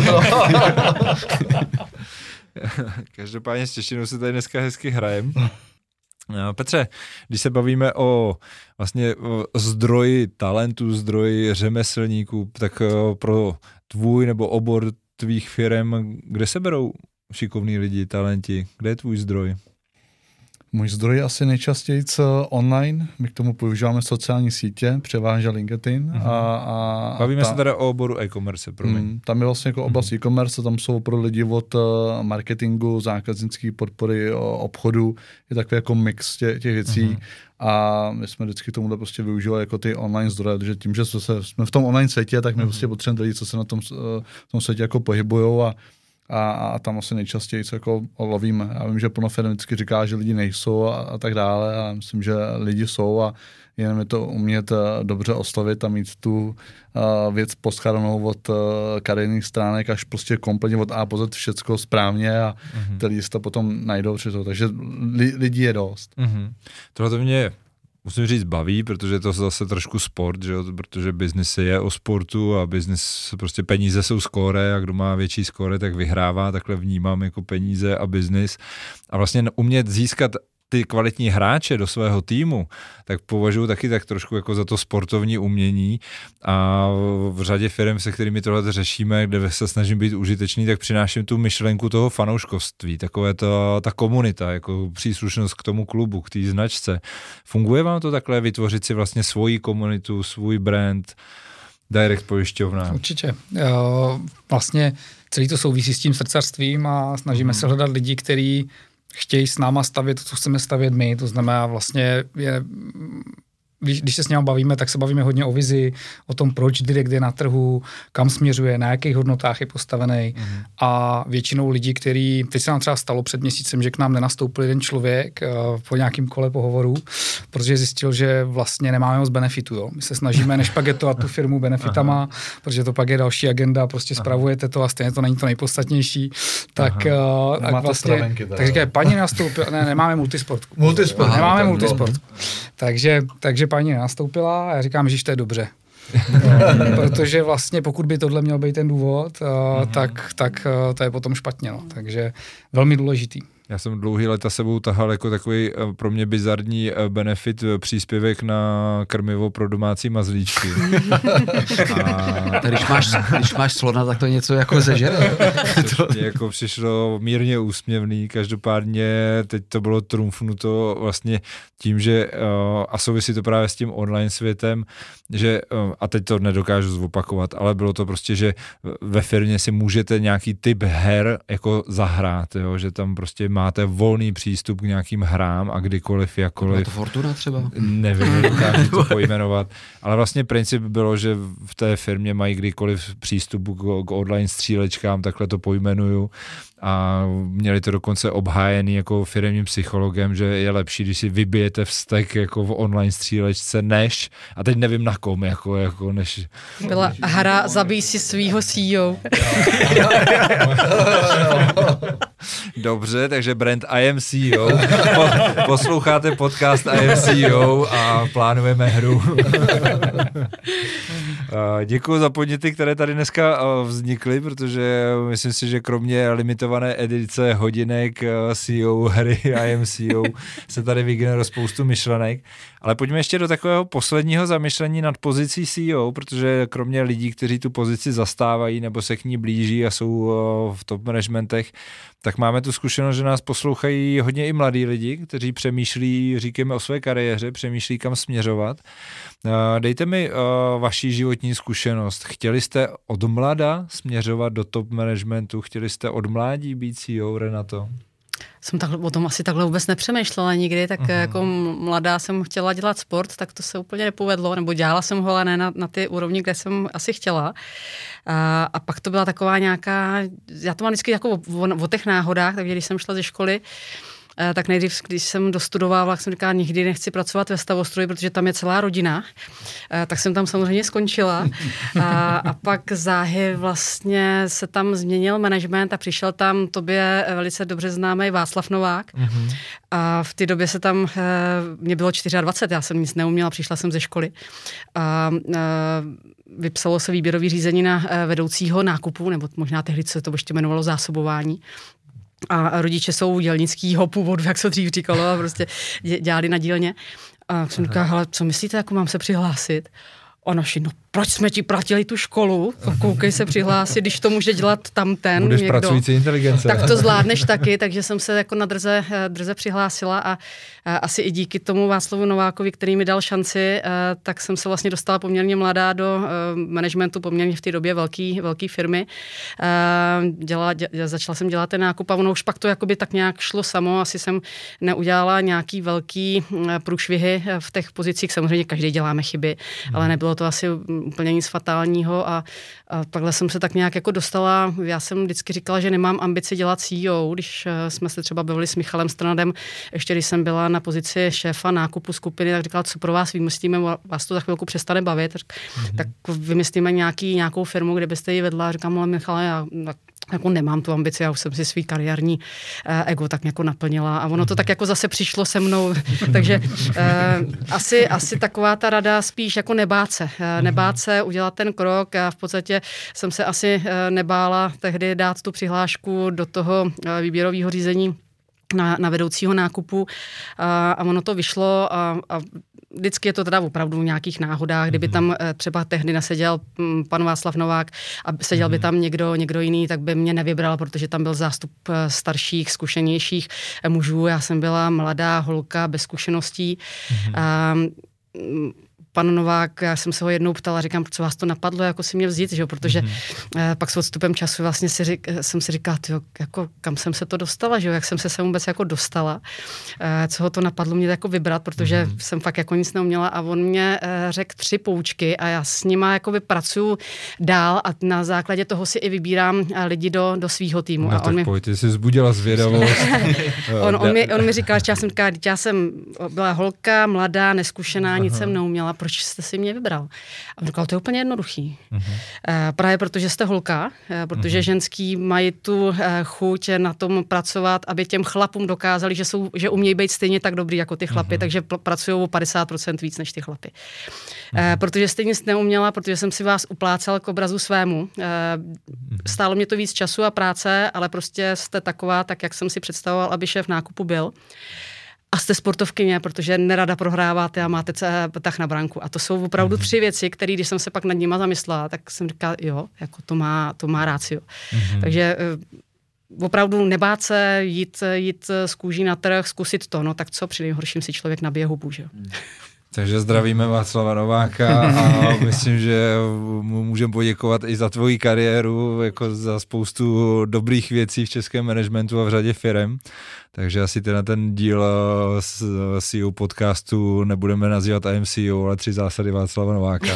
Každopádně s češtinou se tady dneska hezky hrajem. Petře, když se bavíme o vlastně o zdroji talentu, zdroji řemeslníků, tak pro tvůj nebo obor tvých firem, kde se berou šikovní lidi, talenti? Kde je tvůj zdroj? Můj zdroj je asi nejčastěji online. My k tomu používáme sociální sítě, převážně LinkedIn. Uh-huh. A, a Bavíme ta, se teda o oboru e-commerce, promiň. Mm, tam je vlastně jako oblast uh-huh. e-commerce, tam jsou pro lidi od marketingu, zákaznické podpory, obchodu, je takový jako mix těch, těch věcí. Uh-huh. A my jsme vždycky tomuhle prostě využívali jako ty online zdroje, protože tím, že se, jsme v tom online světě, tak my uh-huh. prostě potřebujeme lidi, co se na tom, v tom světě jako pohybujou a A, a tam asi nejčastěji co jako lovíme. Já vím, že plno firm vždycky říká, že lidi nejsou a, a tak dále a myslím, že lidi jsou a jenom je to umět dobře oslovit a mít tu uh, věc poskládanou od uh, kariérních stránek až prostě kompletně od A po Z všecko správně a mm-hmm. ty lidi to potom najdou při to. Takže li, lidí je dost. Mm-hmm. Tohle to mě musím říct, baví, protože je to zase trošku sport, že jo? Protože biznis je o sportu a biznis, prostě peníze jsou skóre a kdo má větší skóre, tak vyhrává, takhle vnímám jako peníze a biznis. A vlastně umět získat ty kvalitní hráče do svého týmu, tak považuji taky tak trošku jako za to sportovní umění a v řadě firm, se kterými tohle řešíme, kde se snažím být užitečný, tak přináším tu myšlenku toho fanouškovství, takové to, ta komunita, jako příslušnost k tomu klubu, k té značce. Funguje vám to takhle vytvořit si vlastně svoji komunitu, svůj brand, direct pojišťovna? Určitě. Vlastně celý to souvisí s tím srdcařstvím a snažíme hmm. se hledat lidi, kteří chtějí s náma stavět to, co chceme stavět my, to znamená vlastně, je, když, když se s ním bavíme, tak se bavíme hodně o vizi, o tom, proč direkt je na trhu, kam směřuje, na jakých hodnotách je postavený mm. a většinou lidí, který, teď se nám třeba stalo před měsícem, že k nám nenastoupil jeden člověk uh, po nějakým kole pohovoru, protože zjistil, že vlastně nemáme moc benefitů. Jo. My se snažíme nešpagetovat tu firmu benefitama, Aha. protože to pak je další agenda, prostě Aha. spravujete to a stejně to není to nejpodstatnější. Tak, uh, tak vlastně, tak říkají, paní nastoupila, ne, nemáme multisport. Multisport. Nemáme multisport. Takže, takže paní nastoupila a já říkám, že to je dobře. Protože vlastně pokud by tohle měl být ten důvod, uh, tak, tak uh, to je potom špatně. No. Takže velmi důležitý. Já jsem dlouhý leta sebou tahal jako takový pro mě bizarní benefit příspěvek na krmivo pro domácí mazlíčky. A... Když máš, když máš slona, tak to něco jako zežere. To mě jako přišlo mírně úsměvný, každopádně teď to bylo trumfnuto vlastně tím, že a souvisí to právě s tím online světem, že a teď to nedokážu zopakovat, ale bylo to prostě, že ve firmě si můžete nějaký typ her jako zahrát, jo? Že tam prostě máte volný přístup k nějakým hrám a kdykoliv, jakkoliv. Byla to Fortuna třeba? Nevím, nedokážu to pojmenovat. Ale vlastně princip bylo, že v té firmě mají kdykoliv přístup k, k online střílečkám, takhle to pojmenuju. A měli to dokonce obhájený jako firemním psychologem, že je lepší, když si vybijete vztek jako v online střílečce, než, a teď nevím na kom, jako, jako než... Byla hra Zabij si svýho C E O. Dobře, takže brand I am C E O. Posloucháte podcast I am C E O a plánujeme hru. Děkuji za podněty, které tady dneska vznikly, protože myslím si, že kromě limitované edice hodinek C E O hry I am C E O se tady vygeneruje spoustu myšlenek. Ale pojďme ještě do takového posledního zamyšlení nad pozicí C E O, protože kromě lidí, kteří tu pozici zastávají nebo se k ní blíží a jsou v top managementech, tak máme tu zkušenost, že nás poslouchají hodně i mladí lidi, kteří přemýšlí, říkáme, o své kariéře, přemýšlí, kam směřovat. Dejte mi vaši životní zkušenost. Chtěli jste od mlada směřovat do top managementu? Chtěli jste od mládí být C E O, Renato? Jsem tak, o tom asi takhle vůbec nepřemýšlela nikdy, tak uh-huh. jako mladá jsem chtěla dělat sport, tak to se úplně nepovedlo, nebo dělala jsem ho, ale ne na, na ty úrovni, kde jsem asi chtěla. A, a pak to byla taková nějaká, já to mám vždycky jako o, o, o těch náhodách, takže když jsem šla ze školy, tak nejdřív, když jsem dostudovala, tak jsem říkala, nikdy nechci pracovat ve stavostroji, protože tam je celá rodina. Tak jsem tam samozřejmě skončila. A, a pak záhy vlastně se tam změnil management a přišel tam tobě velice dobře známý Václav Novák. Mm-hmm. A v té době se tam, mě bylo dvacet čtyři, já jsem nic neuměla, přišla jsem ze školy. A, a vypsalo se výběrový řízení na vedoucího nákupu, nebo možná tehdy se to ještě jmenovalo zásobování. A rodiče jsou dělnickýho původu, jak se dřív říkalo, a prostě dělali na dílně. A jsem říkala, hele, co myslíte, jako mám se přihlásit? A naši, no proč jsme ti platili tu školu? Koukej se přihlásit, když to může dělat tam ten Budeš někdo. pracující inteligence. Tak to zvládneš taky, takže jsem se jako na drze, drze přihlásila a, a asi i díky tomu Václavu Novákovi, který mi dal šanci, tak jsem se vlastně dostala poměrně mladá do managementu poměrně v té době velký, velký firmy. Dělala, dě, začala jsem dělat ten nákup a ono už pak to jakoby tak nějak šlo samo. Asi jsem neudělala nějaký velký průšvihy v těch pozicích. Samozřejmě každý děláme chyby, hmm. ale nebylo to asi úplně nic fatálního a, a takhle jsem se tak nějak jako dostala, já jsem vždycky říkala, že nemám ambici dělat C E O, když jsme se třeba bavili s Michalem Stranadem, ještě když jsem byla na pozici šéfa nákupu skupiny, tak říkala, co pro vás vymyslíme, vás to za chvilku přestane bavit, mm-hmm. tak vymyslíme nějaký, nějakou firmu, kde byste ji vedla, a říkám, ale Michale, já jako nemám tu ambici, já už jsem si svý kariérní eh, ego tak jako naplnila a ono to tak jako zase přišlo se mnou, takže eh, asi, asi taková ta rada spíš jako nebát se, eh, nebát se udělat ten krok a v podstatě jsem se asi eh, nebála tehdy dát tu přihlášku do toho eh, výběrového řízení na, na vedoucího nákupu a, a ono to vyšlo a, a vždycky je to teda opravdu v nějakých náhodách, kdyby tam třeba tehdy neseděl pan Václav Novák a seděl by tam někdo, někdo jiný, tak by mě nevybral, protože tam byl zástup starších, zkušenějších mužů. Já jsem byla mladá holka bez zkušeností. A, pan Novák, já jsem se ho jednou ptala, říkám, co vás to napadlo, jako si mě vzít, že jo? Protože mm-hmm. pak s odstupem času vlastně si řík, jsem si říkala, tyjo, jako, kam jsem se to dostala, že jo? Jak jsem se sem vůbec jako dostala, co ho to napadlo mě jako vybrat, protože mm-hmm. jsem fakt jako nic neuměla a on mě řekl tři poučky a já s nima jako pracuju dál a na základě toho si i vybírám lidi do, do svýho týmu. No, a on tak mi... pojď, ty jsi zbudila zvědavost. on, on, mi, on mi říkal, že já jsem, říkala, já jsem byla holka, mladá, neskušená, Aha. nic jsem neuměla, proč jste si mě vybral? A on říkal, to je úplně jednoduchý. Uh-huh. E, právě protože jste holka, e, protože uh-huh. ženský mají tu e, chuť na tom pracovat, aby těm chlapům dokázali, že, jsou, že umějí být stejně tak dobrý jako ty chlapy, uh-huh. takže pl- pracují o padesát procent víc než ty chlapy. Uh-huh. E, protože jste nic neuměla, protože jsem si vás uplácal k obrazu svému. E, stálo mě to víc času a práce, ale prostě jste taková, tak jak jsem si představoval, aby šéf nákupu byl. A jste sportovkyně, protože nerada prohráváte a máte tah na branku. A to jsou opravdu mm-hmm. tři věci, které, když jsem se pak nad nima zamyslela, tak jsem říkala, jo, jako to má, to má rácio. Mm-hmm. Takže opravdu nebát se, jít, jít z kůží na trh, zkusit to, no tak co, při nejhorším si člověk nabije hubu, že jo. Mm. Takže zdravíme Václava Nováka a myslím, že mu můžeme poděkovat i za tvoji kariéru, jako za spoustu dobrých věcí v českém managementu a v řadě firem. Takže asi ten, ten díl z C E O podcastu nebudeme nazývat I M C O, ale tři zásady Václava Nováka.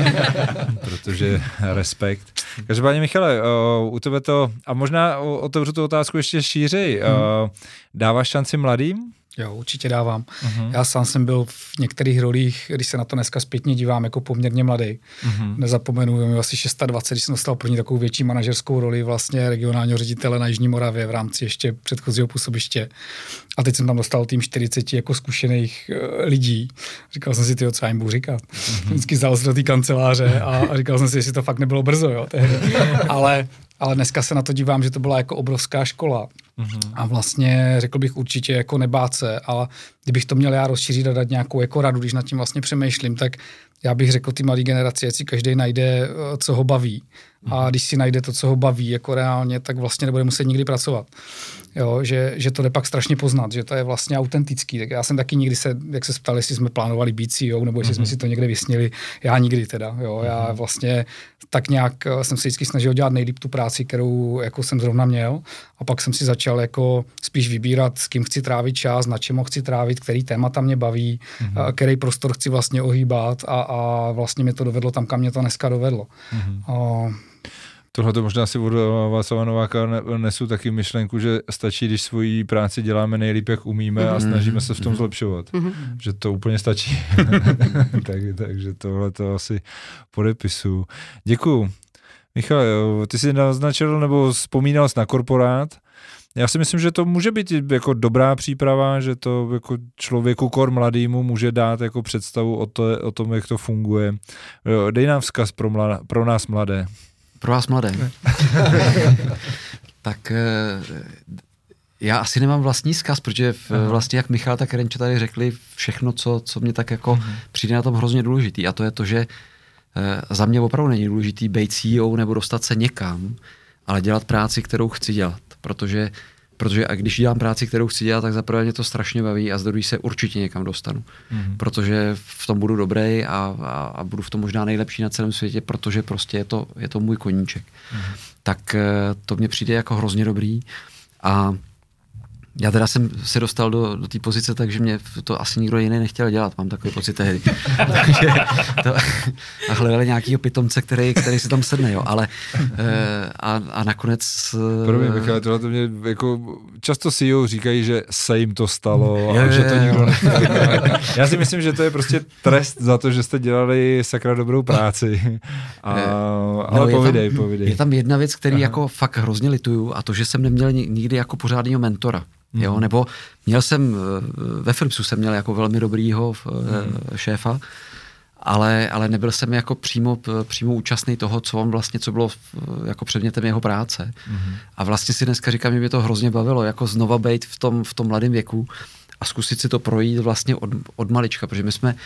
Protože respekt. Každopádně, Michale, u tebe to, a možná otevřu tu otázku ještě šířej, hmm. dáváš šanci mladým? Jo, určitě dávám. Uh-huh. Já sám jsem byl v některých rolích, když se na to dneska zpětně dívám, jako poměrně mladý. Uh-huh. Nezapomenu, mi asi dvacet šest, když jsem dostal první takovou větší manažerskou roli vlastně regionálního ředitele na Jižní Moravě v rámci ještě předchozího působiště. A teď jsem tam dostal tým čtyřicet jako zkušených uh, lidí. Říkal jsem si, tyjo, co já jim budu říkat. Uh-huh. Vždycky vzal se do té kanceláře a, a říkal jsem si, jestli to fakt nebylo brzo, jo, tehdy. ale, ale dneska se na to dívám, že to byla jako obrovská škola. Uhum. A vlastně řekl bych určitě jako nebát se, ale kdybych to měl já rozšířit a dát nějakou jako radu, když nad tím vlastně přemýšlím, tak já bych řekl ty mladé generaci, ať si každý najde, co ho baví. Uhum. A když si najde to, co ho baví jako reálně, tak vlastně nebude muset nikdy pracovat. Jo, že, že to jde pak strašně poznat, že to je vlastně autentický. Tak já jsem taky nikdy se, jak se ptali, jestli jsme plánovali být C E O, nebo jestli mm-hmm. jsme si to někde vysnili. Já nikdy teda. Jo. Já vlastně tak nějak jsem se vždycky snažil dělat nejlíp tu práci, kterou jako jsem zrovna měl. A pak jsem si začal jako spíš vybírat, s kým chci trávit čas, na čem ho chci trávit, který témata mě baví, mm-hmm. který prostor chci vlastně ohýbat a, a vlastně mě to dovedlo tam, kam mě to dneska dovedlo. Mm-hmm. A, Tohle to možná si od Václava Nováka nesu taky myšlenku, že stačí, když svoji práci děláme nejlíp, jak umíme mm-hmm. a snažíme se v tom zlepšovat. Mm-hmm. Že to úplně stačí. tak, takže tohle to asi podepisu. Děkuju. Michal, ty jsi naznačil nebo vzpomínal jsi na korporát. Já si myslím, že to může být jako dobrá příprava, že to jako člověku kor mladýmu může dát jako představu o, to, o tom, jak to funguje. Dej nám vzkaz pro, mladá, pro nás mladé. Pro vás mladé. tak já asi nemám vlastní vzkaz, protože vlastně jak Michal, tak Renčo tady řekli všechno, co, co mě tak jako uh-huh. přijde na tom hrozně důležitý. A to je to, že za mě opravdu není důležitý být C E O nebo dostat se někam, ale dělat práci, kterou chci dělat. Protože, protože a když dělám práci, kterou chci dělat, tak zaprvé mě to strašně baví a za druhé se určitě někam dostanu. Mm-hmm. Protože v tom budu dobrý a, a, a budu v tom možná nejlepší na celém světě, protože prostě je to, je to můj koníček. Mm-hmm. Tak to mně přijde jako hrozně dobrý a Já teda jsem se dostal do, do té pozice, takže mě to asi nikdo jiný nechtěl dělat, mám takový pocit tehdy. takže to, a hledali nějakýho pitomce, který, který si tam sedne, jo, ale a, a nakonec... Promiň, Michale, tohle to mě, jako, často C E O říkají, že se jim to stalo je, a že to je, nikdo nechtěl. Já si myslím, že to je prostě trest za to, že jste dělali sakra dobrou práci. A, ale no, povidej, tam, povidej. Je tam jedna věc, který jako fakt hrozně lituju, a to, že jsem neměl nikdy jako pořádného mentora. Jo, mm. nebo měl jsem, ve Filmsu jsem měl jako velmi dobrýho mm. šéfa, ale, ale nebyl jsem jako přímo, přímo účastný toho, co on vlastně, co bylo jako předmětem jeho práce. Mm. A vlastně si dneska říkám, že mě to hrozně bavilo, jako znova být v tom, v tom mladém věku a zkusit si to projít vlastně od, od malička, protože my jsme,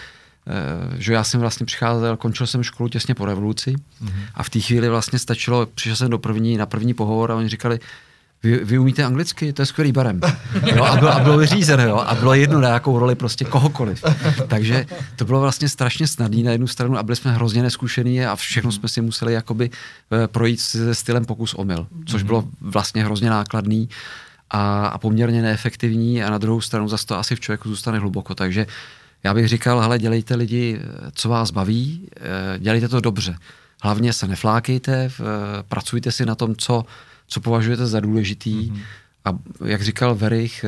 že já jsem vlastně přicházel, končil jsem školu těsně po revoluci mm. a v té chvíli vlastně stačilo, přišel jsem do první, na první pohovor a oni říkali, Vy, vy umíte anglicky, to je skvělý barem. Jo, a, bylo, a bylo vyřízené, jo, a bylo jedno na jakou roli prostě kohokoliv. Takže to bylo vlastně strašně snadné na jednu stranu a byli jsme hrozně neskušení a všechno jsme si museli jakoby projít se stylem pokus omyl, což bylo vlastně hrozně nákladný a, a poměrně neefektivní a na druhou stranu zase to asi v člověku zůstane hluboko. Takže já bych říkal, hele, dělejte lidi, co vás baví, dělejte to dobře. Hlavně se neflákejte, pracujte si na tom, co co považujete za důležitý. Mm-hmm. A jak říkal Verich,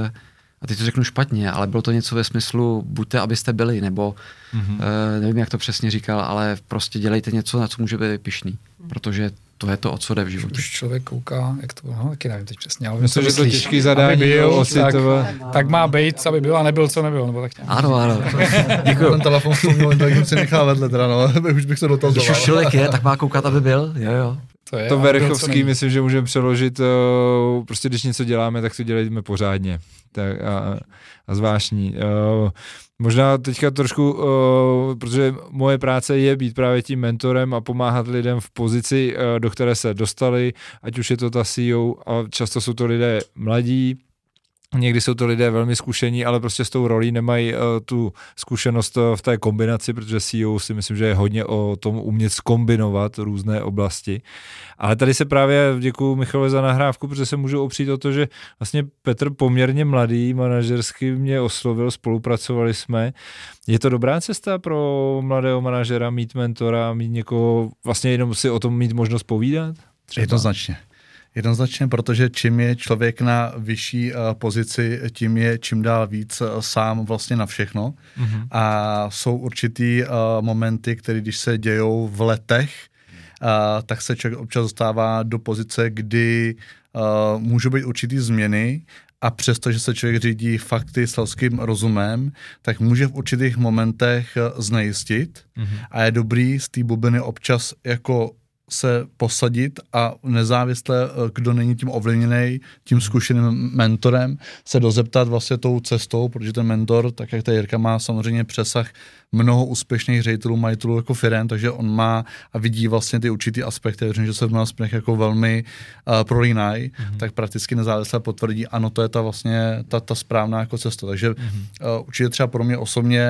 a teď to řeknu špatně, ale bylo to něco ve smyslu, buďte, abyste byli, nebo mm-hmm. nevím, jak to přesně říkal, ale prostě dělejte něco, na co může být pyšný, protože to je to, o co jde v životě. Když člověk kouká, jak to, no, taky nevím teď přesně, ale myslím, že to těžký zadání byl, tak, tak má být, aby byl a nebyl, co nebyl, nebo tak nějak. Ano, ano. Děkuju. Ten telefon s tou měl inteligenci nechá vedle, teda, no, už bych se dotazoval. Když už člověk je, tak má koukat, aby byl, jo, jo. To, je, to Verichovský, myslím, že můžeme přeložit, uh, prostě když něco děláme, tak to dělejme pořádně tak a, a zvláštní. Uh, možná teďka trošku, uh, protože moje práce je být právě tím mentorem a pomáhat lidem v pozici, uh, do které se dostali, ať už je to ta C E O a často jsou to lidé mladí, někdy jsou to lidé velmi zkušení, ale prostě s tou rolí nemají uh, tu zkušenost uh, v té kombinaci, protože C E O si myslím, že je hodně o tom umět zkombinovat různé oblasti. Ale tady se právě děkuju Michalovi za nahrávku, protože se můžu opřít o to, že vlastně Petr poměrně mladý, manažersky mě oslovil, spolupracovali jsme. Je to dobrá cesta pro mladého manažera mít mentora, mít někoho, vlastně jenom si o tom mít možnost povídat? Třeba? Jednoznačně. Jednoznačně, protože čím je člověk na vyšší uh, pozici, tím je čím dál víc uh, sám vlastně na všechno. Mm-hmm. A jsou určitý uh, momenty, které když se dějou v letech, uh, tak se člověk občas dostává do pozice, kdy uh, můžou být určitý změny a přesto, že se člověk řídí fakty selským rozumem, tak může v určitých momentech uh, znejistit mm-hmm. a je dobrý z té bubiny občas jako se posadit a nezávisle, kdo není tím ovlivněný, tím zkušeným mentorem, se dozeptat vlastně tou cestou, protože ten mentor, tak jak ta Jirka má samozřejmě přesah mnoho úspěšných ředitelů, majitelů jako firem, takže on má a vidí vlastně ty určitý aspekty, že se v nás jako velmi uh, prolínají, mm-hmm. tak prakticky nezávisle potvrdí, ano, to je ta vlastně ta, ta správná jako cesta. Takže mm-hmm. uh, určitě třeba pro mě osobně,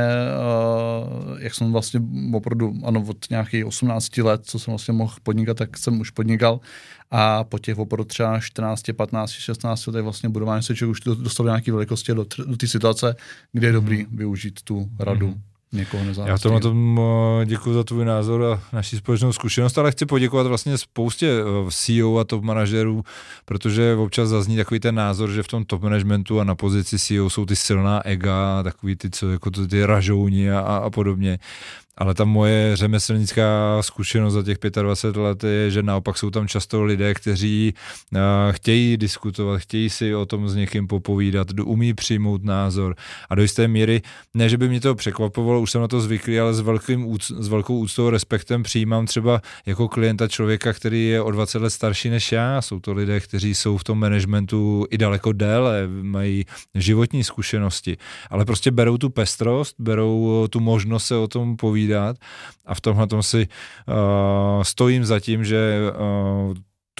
uh, jak jsem vlastně opravdu, ano, od nějakých osmnácti let, co jsem vlastně mohl podnikat, tak jsem už podnikal a po těch opravdu třeba čtrnáct, patnáct, šestnáct letech vlastně budování se člověk už dostal do nějaké velikosti do, do té situace, kde je dobrý využít tu radu. Mm-hmm. Někoho Já tomu tom děkuji za tvůj názor a naši společnou zkušenost, ale chci poděkovat vlastně spoustě C E O a top manažerů, protože občas zazní takový ten názor, že v tom top managementu a na pozici C E O jsou ty silná ega, takový ty, co, jako to, ty ražouni a, a podobně. Ale ta moje řemeslnická zkušenost za těch dvacet pět let je, že naopak jsou tam často lidé, kteří uh, chtějí diskutovat, chtějí si o tom s někým popovídat, umí přijmout názor a do jisté míry, ne, že by mě to překvapovalo, už jsem na to zvyklý, ale s, velkým, s velkou úctou, respektem přijímám třeba jako klienta člověka, který je o dvacet let starší než já. Jsou to lidé, kteří jsou v tom managementu i daleko déle, mají životní zkušenosti, ale prostě berou tu pestrost, berou tu možnost se o tom povídat a v tomhle tom si uh, stojím za tím, že uh,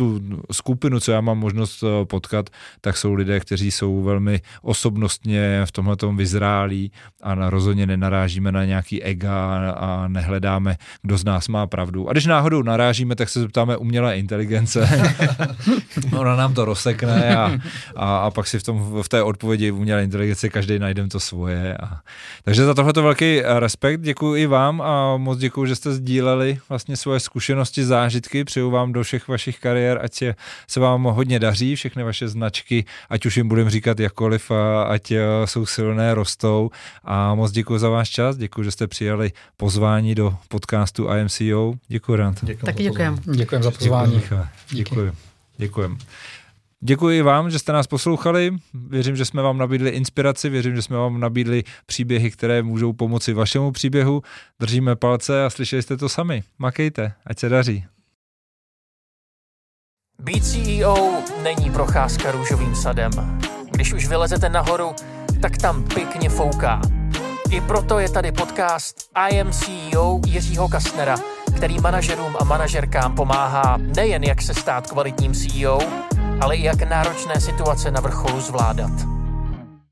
tu skupinu, co já mám možnost potkat, tak jsou lidé, kteří jsou velmi osobnostně v tomhletom vyzrálí a rozhodně nenarážíme na nějaký ega a nehledáme, kdo z nás má pravdu. A když náhodou narážíme, tak se zeptáme umělé inteligence. Ona nám to rozsekne a, a, a pak si v, tom, v té odpovědi umělé inteligence každý najdeme to svoje. A, takže za tohleto velký respekt, děkuji i vám a moc děkuji, že jste sdíleli vlastně svoje zkušenosti, zážitky, přeju vám do všech vašich kariér, ať se, se vám hodně daří, všechny vaše značky, ať už jim budeme říkat jakkoliv, a ať jsou silné, rostou a moc děkuji za váš čas, děkuji, že jste přijali pozvání do podcastu I M C O. Děkuji, Rand. Taky děkujem. Děkujem za pozvání. Děkuji. Děkuji. Děkuji. Děkuji vám, že jste nás poslouchali. Věřím, že jsme vám nabídli inspiraci, věřím, že jsme vám nabídli příběhy, které můžou pomoci vašemu příběhu. Držíme palce a slyšeli jste to sami. Makejte, ať se daří. Být C E O není procházka růžovým sadem. Když už vylezete nahoru, tak tam pěkně fouká. I proto je tady podcast I Am C E O Jiřího Kastnera, který manažerům a manažerkám pomáhá nejen jak se stát kvalitním C E O, ale i jak náročné situace na vrcholu zvládat.